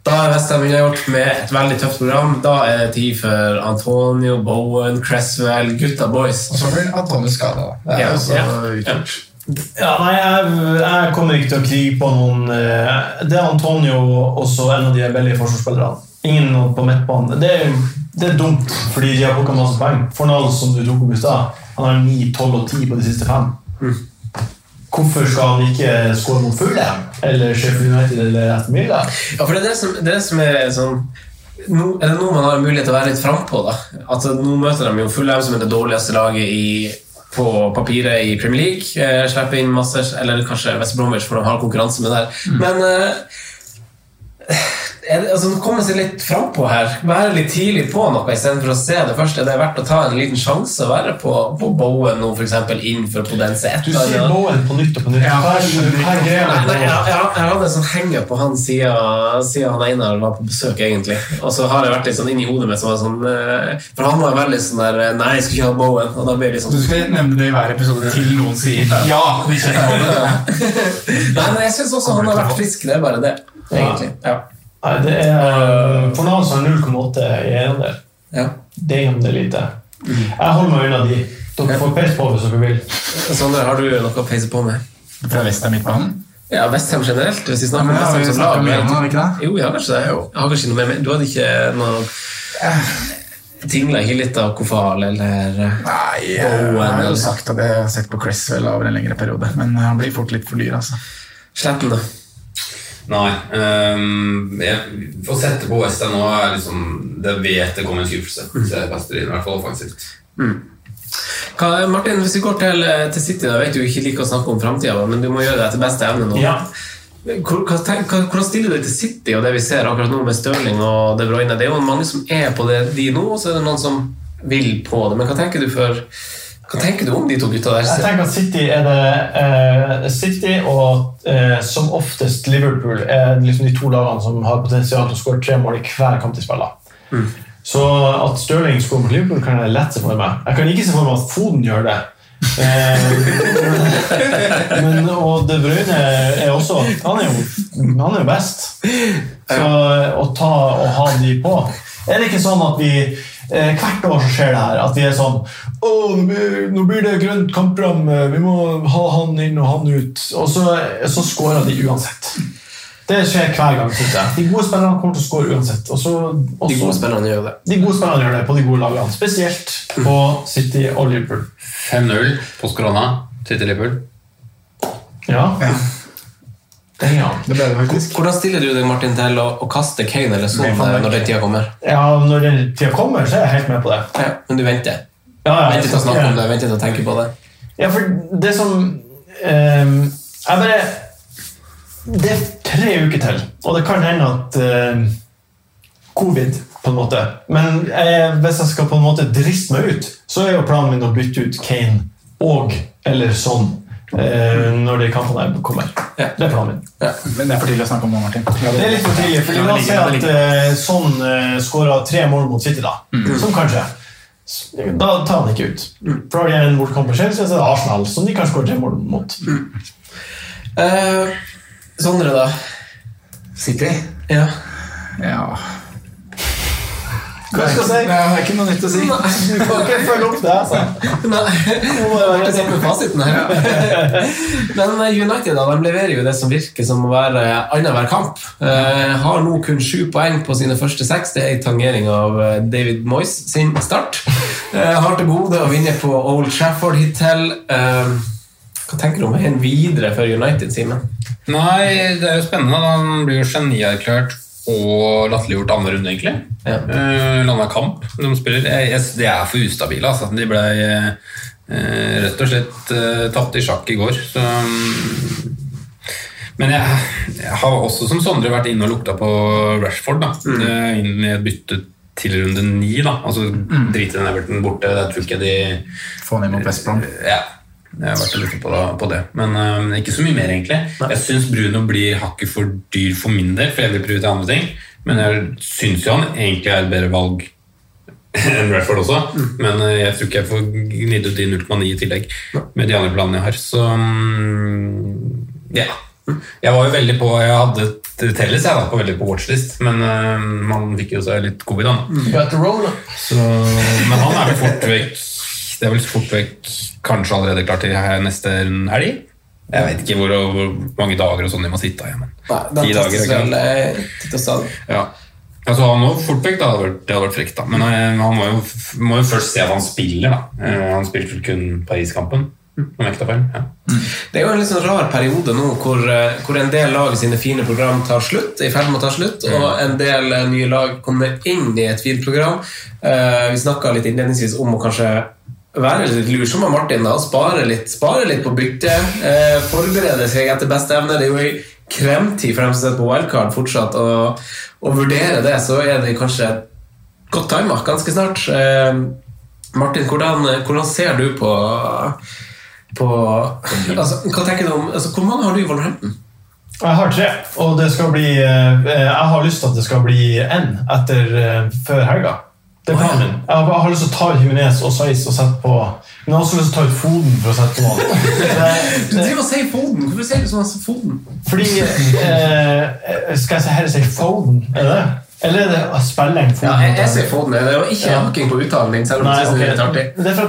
Da West Ham gjort med et veldig tøft program. Da det tid for Antonio, Bowen, Cresswell, gutta boys. Og så blir Antonio skadet. Det Ja, også ja. utgjort. Ja, nei, jeg kommer ikke til å krige på noen. Det Antonio og så en av de veldige forsvarsspillerne. Ingen på midtbanen. Det dumt, fordi de har plukket masse poeng. Fornal, som du tok opp I sted, han har 9, 12 og 10 på de siste 5. Hvorfor skal han ikke skåre mot Fulham? Eller Sheffield United eller Aston Villa? Ja, for det som sånn nå, det noe man har mulighet til å være litt frempå da. Altså, nå møter de jo Fulham som det dårligste laget på papiret I Premier League, slipper inn masse, eller kanskje West Bromwich for de har konkurranse med der, men altså, komme seg litt frempå her, være litt tidlig på noe I stedet for å se det først, det verdt å ta en liten sjanse å være på Bowen nå for eksempel innenfor Podense Du sier Bowen på nytt og på nytt. Hva greia? Jeg hadde en sånn henger på han siden han Einar var på besøk egentlig, og så har jeg vært litt sånn inn I hodet med som var sånn, for han var veldig sånn der, nei, jeg skal ikke ha Bowen, og da ble det sånn. Du skal nevne det I hver episode til noen sier ja, vi kjenner Bowen. Nei, men jeg synes også han har vært frisk, det bare det, egentlig. Ja. Nei, det Fornal som 0,8 I eiendel. Ja. Det det lite. Jeg holder meg unna de. Dere får peis på hvis dere vil. Sondre, har du noe å peise på med? Fra West Ham midtbanen? Ja, West Ham generelt. Hvis vi snakker om Ja, West Ham som snakker lag. mye om det, har vi ikke det? Jo, jeg har kanskje det. Jeg har kanskje noe med meg. Du hadde ikke noe tinglet ikke litt av Kofal eller Nei, jeg har jo sagt at jeg har sett på Cresswell over en lengre periode, men han blir fort litt for dyr, altså. Sletten da. Nei, å sette på West Ham nå liksom, det vet det kommer en skuffelse. Så det beste I hvert fall offensivt. Martin, hvis vi går til City, da vet du ikke like å snakke om fremtiden, men du må gjøre det etter beste evne nå. Ja. Hvordan stiller du til City og det vi ser akkurat nå med Sterling og De Bruyne? Det jo mange som på de nå, og så det noen som vil på det. Men hva tenker du om de to gutta der? Jeg tenker at City det City og som oftest Liverpool liksom de to lagene som har potensial til å skåre 3 mål I hver kamp de spiller. Så at Sterling skårer mot Liverpool kan jeg lett se for meg. Jeg kan ikke se for meg at Foden gjør det. Men og De Bruyne også han jo best. Så å ha de på. Det ikke sånn at vi hvert år så skjer det her at vi sånn nå blir det grønt kampprogram, vi må ha han inn og han ut, og så skårer de uansett. Det skjer hver gang, synes jeg. De gode spillerne kommer til å skåre uansett. De gode spillerne gjør det. De gode spillerne gjør det på de gode lagene, spesielt på City og Liverpool. 5-0 på korona til Liverpool. Ja. Ja. Det ble det faktisk. Hvordan stiller du deg, Martin, til å kaste Kane eller sånn når den tida kommer? Ja, når den tida kommer, så jeg helt med på det. Ja, men du venter? Ja, venter til å snakke om det, venter til å tenke på det? Ja, for det som det 3 uker til, og det kan hende at covid på en måte, men hvis jeg skal på en måte driste meg ut, så jo planen min å bytte ut Kane og eller sånn når de kampene kommer. Ja. Det planen min. Ja. Men det for tidlig å snakke om det, Martin. Det litt for tidlig, for la oss si at sånn skåret 3 mål mot City da, som kanskje da tar han ikke ut. For da har de en bortkamp på Chelsea, så det Arsenal, som de kan skåre 3 mål mot. Sondre da? City? Ja. Hva skal jeg si? Det ikke noe nytt å si. Du kan ikke følge opp det, altså. Nei, nå må jeg være sånn med fasiten her. Men United da, de leverer jo det som virker som å være annen hver kamp. Har nå kun 7 poeng på sine første 6. Det en tangering av David Moyes sin start. Har til gode å vinne på Old Trafford hittil. Hva tenker du om en videre for United, Simen? Nei, det jo spennende. Han blir jo genierklært og latterliggjort andre runde, egentlig. Ja. Landet kamp. De spiller, de for ustabile, altså. De ble rett og slett tatt I sjakk I går. Så, men jeg har også som Sondre vært inne og lukta på Rashford, da. Inn I et bytte til runde 9, da. Altså, drite den Everton borte, det tror ikke de... Få ned mot West Brom. Ja. Jeg har vært litt på det, men ikke så mye mer egentlig. Jeg synes Bruno blir hakket for dyr for min del, for jeg vil prioritere andre ting, men jeg synes jo han egentlig et bedre valg enn Rashford også, men jeg tror ikke jeg får gnidd ut I 0,9 I tillegg med de andre planene jeg har, så ja. Jeg var jo veldig på, jeg hadde det telles jeg da på veldig på watchlist, men man fikk jo seg litt covid da. Men han vel fort vekk, det vel fort vekk kanskje allerede klart til neste helg. Jeg vet ikke hvor mange dager og sånn de må sitte igjen. 10 dager. Ja. Altså han må fort vekk da, det hadde vært frekt da. Men han må jo først se at han spiller da. Han spilte kun Paris-kampen. Det jo en litt sånn rar periode nå hvor en del lag sine fine program tar slutt, i ferd med å ta slutt, og en del nye lag kommer inn i et fint program. Vi snakket litt innledningsvis om å kanskje være litt lur som Martin da, spare litt på bytte, forberede seg etter beste evne. Det jo i kremtid fremst sett på wildcard fortsatt, og vurdere det, så det kanskje godt timet ganske snart. Martin, hvordan ser du på altså, hva tenker du om, altså, hvor mange har du i Wolverhampton? Jeg har 3, og det skal bli jeg har lyst til at det skal bli en etter før helga. Det planen min. Jeg har lyst til å ta ut Jimenez og Saiz og sette på, men jeg har også lyst til å ta ut Foden for å sette på han. Du driver og sier Foden, hvorfor sier du sånn at Foden? Fordi skal jeg heller si Foden, det? Eller det spilleren Foden? Ja, jeg sier Foden, det var ikke hakking på uttalen din, selv om du synes det litt artig. Det for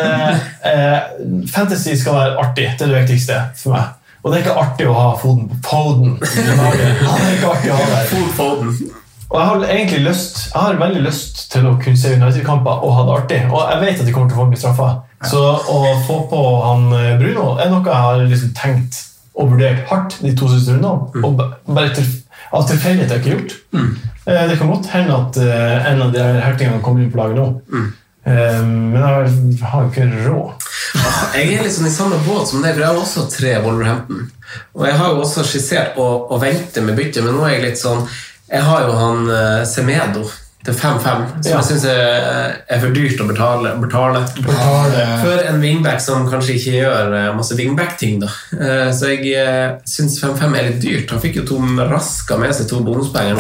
at fantasy skal være artig, det det viktigste for meg. Og det ikke artig å ha Foden på Foden. Han ikke artig å ha der. Foden. Og jeg har veldig lyst til å kunne se United-kamper og ha det artig. Og jeg vet at de kommer til å få mye straffa. Så å få på han Bruno noe jeg har liksom tenkt og vurdert hardt de 2 siste rundene. Og bare av tilfeldighet har jeg ikke gjort. Det kan godt hende at en av de hertingene kommer inn på laget nå. Men jeg har ikke råd. Jeg litt sånn i samme båt som deg, for jeg har også 3 Wolverhampton. Og jeg har jo også skissert å vente med bytte, men nå jeg litt sånn. Jeg har jo han Semedo til 5-5, som jeg synes for dyrt å betale. For en wingback som kanskje ikke gjør masse wingback-ting da. Så jeg synes 5-5 litt dyrt. Han fikk jo 2 raska med seg 2 bonuspenger.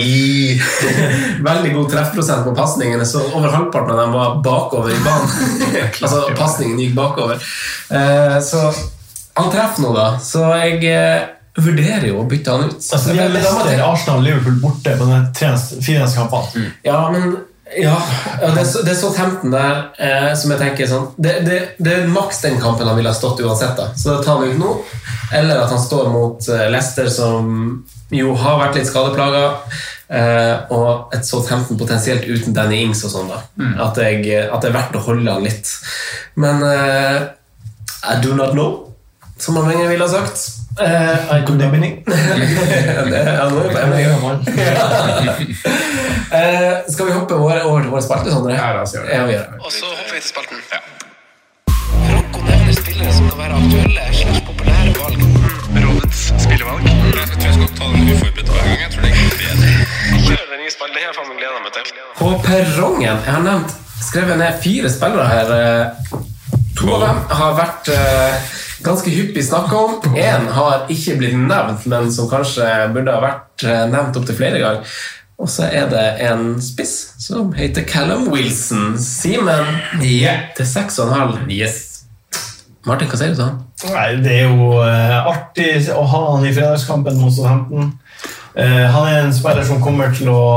Veldig god treffprosent på passningene, så over halvparten av dem var bakover i banen. Altså passningen gikk bakover. Så han treffer nå da, så jeg vurderer jo å bytte han ut. Altså, de har Leicester, Arsenal og Liverpool borte på den 4. kampene. Ja, men det så 15 der som jeg tenker sånn, det maks den kampen han ville ha stått uansett da. Så da tar vi ut nå, eller at han står mot Leicester som jo har vært litt skadeplaget, og et så 15 potensielt uten Danny Ings og sånn da. At det verdt å holde han litt. Men I do not know, som man lenge ville ha sagt. I could have been Skal vi hoppe over til våre spalte, Sondre? Ja, la oss gjøre det. Ja, vi gjør det. Og så hopper vi til spalten. Franco nevner spillere som kan være aktuelle / populære valg. Rådets spillevalg. Jeg tror jeg skal ta den uforberedt hver gang. Jeg tror det går bedre. Kjør den nye spalten, det her faen gleder meg til. På perrongen, jeg har skrevet ned 4 spillere her. 2 av dem har vært ganske hyppig snakket om. En har ikke blitt nevnt, men som kanskje burde ha vært nevnt opp til flere ganger. Og så det en spiss som heter Callum Wilson. Simen, til 6,5. Yes. Martin, hva sier du til han? Nei, det jo artig å ha han i fredagskampen mot Southampton. Han en spiller som kommer til å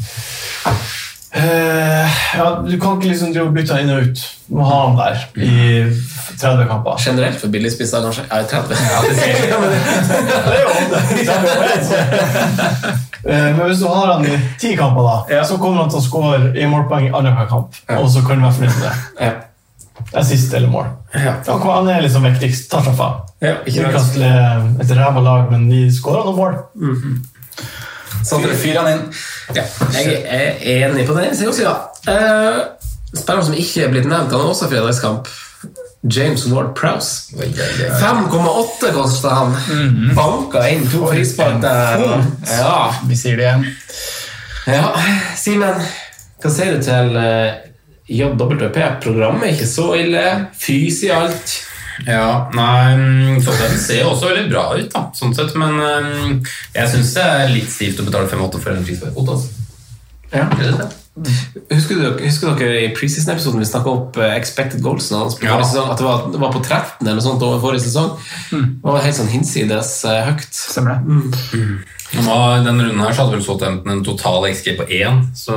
du kan ikke liksom bytte inn og ut. Du må ha han der i 30 kamper. Generelt for billigspisser kanskje? Ja, 30. Det jo men hvis du har han i 10 kamper da, så kommer han til å score i målpoeng i andre kamp, og så kan du være fornøyd med det. Det siste eller mål. Han liksom viktigst. Tar seg fra. Ikke kastle et ræva lag, men de scorer noen mål. Så dere fyrer han inn. Ja, jeg enig på det. Spilleren som ikke blitt nevnt, han også fredagskamp. James Ward-Prowse. 5,8 kostet han. Banka inn 2 frispark der. Ja, vi sier det igjen. Ja, Simen, hva sier du til JWP-programmet? Ikke så ille. Fys i alt. Ja, nei, så den ser også veldig bra ut da, sånn sett, men jeg synes det litt stivt å betale 5,8 for en frispark, altså. Ja, Husker dere i preseason-episoden vi snakket opp expected goals at det var på 13 eller sånt over forrige sesong? Det var helt sånn hinsides høyt. Stemmer det. Den runden her så hadde vel Southampton en total XG på 1, så...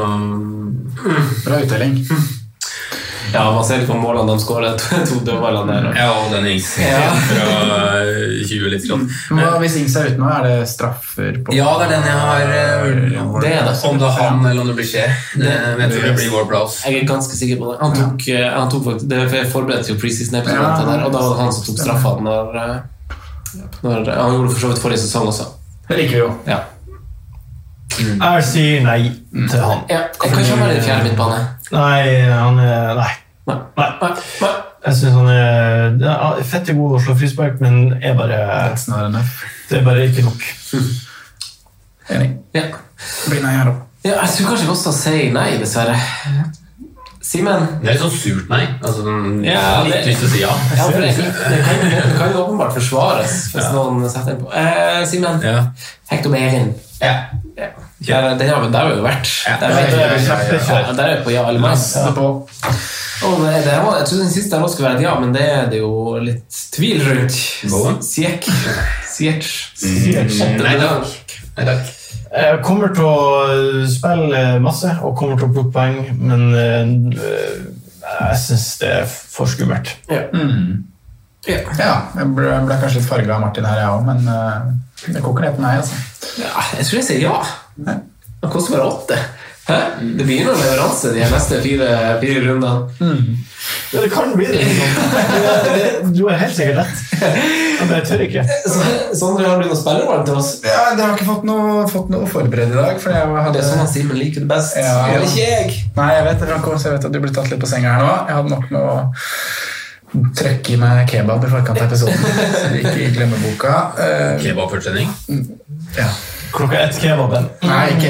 Bra uttelling. Ja, man ser litt på målene de skårer 2 dødballene der. Ja, og den Ings fra 20 litt sånn. Hva hvis Ings er ute nå? Er det straffer på? Ja, det er den jeg har... Det er det. Om det er han eller om det blir skje. Jeg tror det blir vår plass. Jeg er ganske sikker på det. Han tok faktisk, det forberedte jo preseason-episoden der, og da var det han som tok straffa når han gjorde det for så vidt forrige sesong også. Det liker vi jo. Ja. Jeg sier nei til han. Ja, jeg kan ikke være i fjerde midtbane. Nei, han er... Nei. Jeg synes han er fett god å slå frispark, men er bare... Det er bare ikke nok. Enig. Ja. Blir nei her opp. Ja, jeg tror kanskje også sier nei, dessverre. Simen? Det er litt sånn surt nei. Altså, litt lyst til å si ja. Ja, for det kan jo åpenbart forsvares hvis noen setter den på. Simen? Ja. Hector Bellerin. Ja. Der har vi jo vært. Der er vi på ja eller nei. Jeg tror den siste også skulle være et ja, men det er det jo litt tvil rundt. Ziyech. Nei takk. Jeg kommer til å spille masse og kommer til å plukke poeng, men jeg synes det er for skummelt. Ja, jeg ble kanskje litt farget av Martin her, jeg også, men det koker ned på meg, altså. Ja, jeg tror jeg sier ja. Det koster bare 8. Hæ? Det blir noen leveranse de neste 4 rundene. Ja, det kan bli det. Du har helt sikkert rett. Jeg bare tør ikke. Sondre, har du noen spillervalg til oss? Ja, jeg har ikke fått noe forberedt i dag. For jeg hadde... Det er sånn han sier, men liker det best. Ja. Eller ikke jeg. Nei, jeg vet det, Franco, så jeg vet at du blir tatt litt på senga her nå. Jeg hadde nok med å trykke i meg kebab i forkant av episoden, så vi ikke glemmer boka. Kebab-fortjenning? Ja. Klokka 1 kebaben. Nei, ikke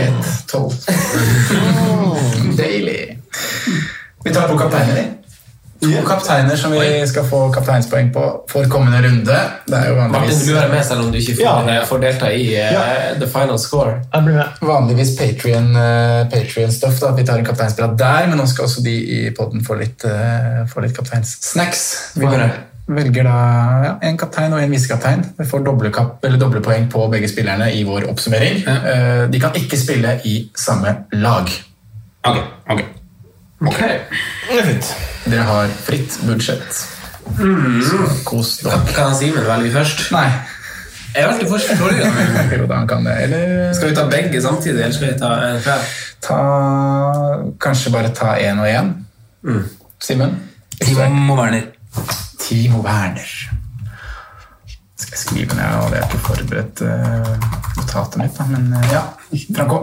12. Deilig. Vi tar på kapteiner. 2 kapteiner som vi skal få kapteinspoeng på for kommende runde. Det er jo Martin, vanligvis... du blir med selv om du ikke får delta i the final score. Jeg blir med. Vanligvis Patreon-stuff da, vi tar en kapteinsprat der, men nå skal også de i podden få litt kapteinssnacks. Vi velger da en kaptein og en visekaptein. Vi får doble poeng på begge spillerne i vår oppsummering. De kan ikke spille i samme lag. Ok. Det er fint. Dere har fritt budsjett. Så kos dere. Kan jeg si meg velge først? Nei. Jeg valgte først forrige gang. Jo, da kan det. Eller... Skal vi ta begge samtidig, eller skal vi ta en hver? Kanskje bare ta 1 og 1. Simen? Timo Werner. Timo Werner. Skal jeg skrive ned, og det er ikke forberedt notatet mitt, da, men ja. Franco?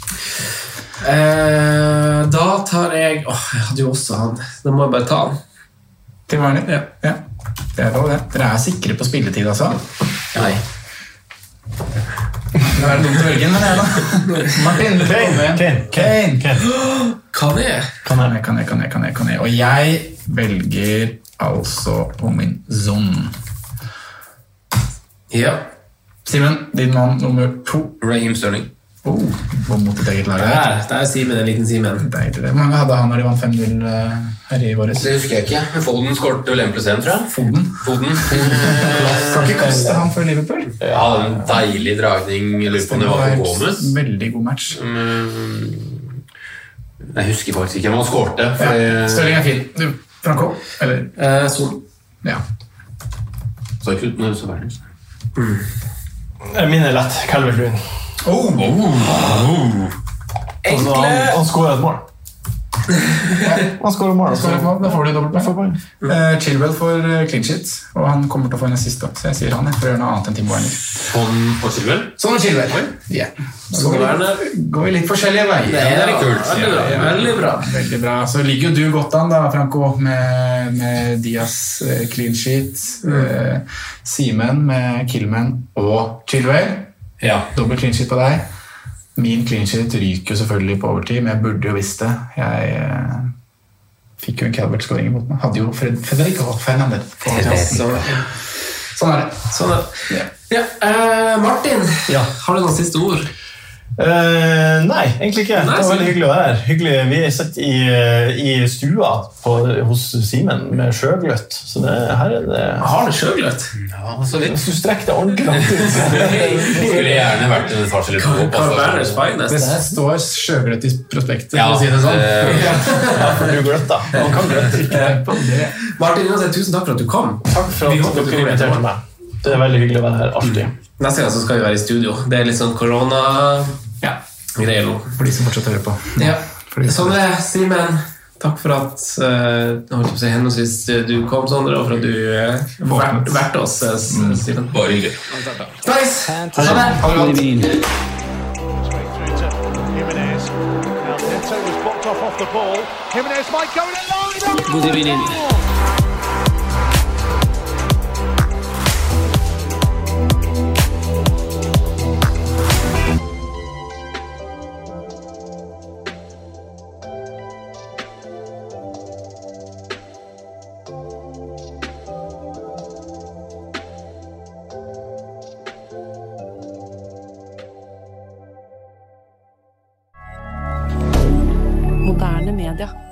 Da tar jeg... jeg hadde jo også han. Da må jeg bare ta han. Timo Werner? Ja. Det er lov, det. Dere er sikre på spilletid, altså? Nei. Det er dumt å velge, men jeg da. Martin, Kane. Kan jeg. Og jeg velger altså min Zon. Ja. Simen, din mann nummer 2. Raheem Sterling. Hvor mot et eget lag Der er Simen, en liten Simen. Deilig det. Hvor mange hadde han når de vant 5-0 her i våres? Det husker jeg ikke. Foden skåret vel 1+1, tror jeg. Foden. Kan ikke kaste han for Liverpool? Ja, en deilig dragning. Jeg lurer på om det var på Gomez. Veldig god match. Jeg husker faktisk ikke om han skårte. Sterling er fin. Du, Franco? Eller? Sol. Ja. Så ikke ut når du så verden. Min er lett. Calvert-Lewin. Han skårer et mål. Han skårer mål. Da får du dobbelt poeng. Chilwell får clean sheet, og han kommer til å få en assist, så jeg sier han for å gjøre noe annet enn Timo Werner. Sånn og Chilwell? Sånn og Chilwell. Ja. Går vi litt forskjellige veier. Det er litt kult. Veldig bra. Veldig bra. Så ligger jo du godt an da, Franco, med Diaz clean sheet, Simen med Killman og Chilwell. Ja. Dobbelt clean sheet på deg. Min clean sheet ryker jo selvfølgelig på overtid, men jeg burde jo visst det. Jeg fikk jo en Calvert-scoring imot meg. Hadde jo Federico Fernandez. Sånn er det. Ja. Martin, har du noen siste ord? Nei, egentlig ikke. Det var veldig hyggelig å være her. Hyggelig. Vi sitter i stua hos Simen med sjøgløtt. Så her er det... Har du sjøgløtt? Ja, så litt. Hvis du strekker det ordentlig langt ut. Skulle gjerne vært en farse litt opp. Carl Berners finest. Det står sjøgløtt i prospektet, Ja, for å si det sånn. Ja, for du gløtt da. Man kan gløtt. Ikke tenk på det. Martin, tusen takk for at du kom. Takk for at dere inviterte meg. Det er veldig hyggelig å være her, alltid. Neste gang så skal vi være i studio. Det er litt sånn korona-greier nå. For de som fortsatt hører på. Ja. Sondre, Simen, takk for at henholdsvis du kom, Sondre, og for at du vært oss, Simen. Bare hyggelig. Nice! Fantasy. God evening. Jimenez. Now Neto was blocked off the ball. Jimenez might go in alone. God evening. Moderne media.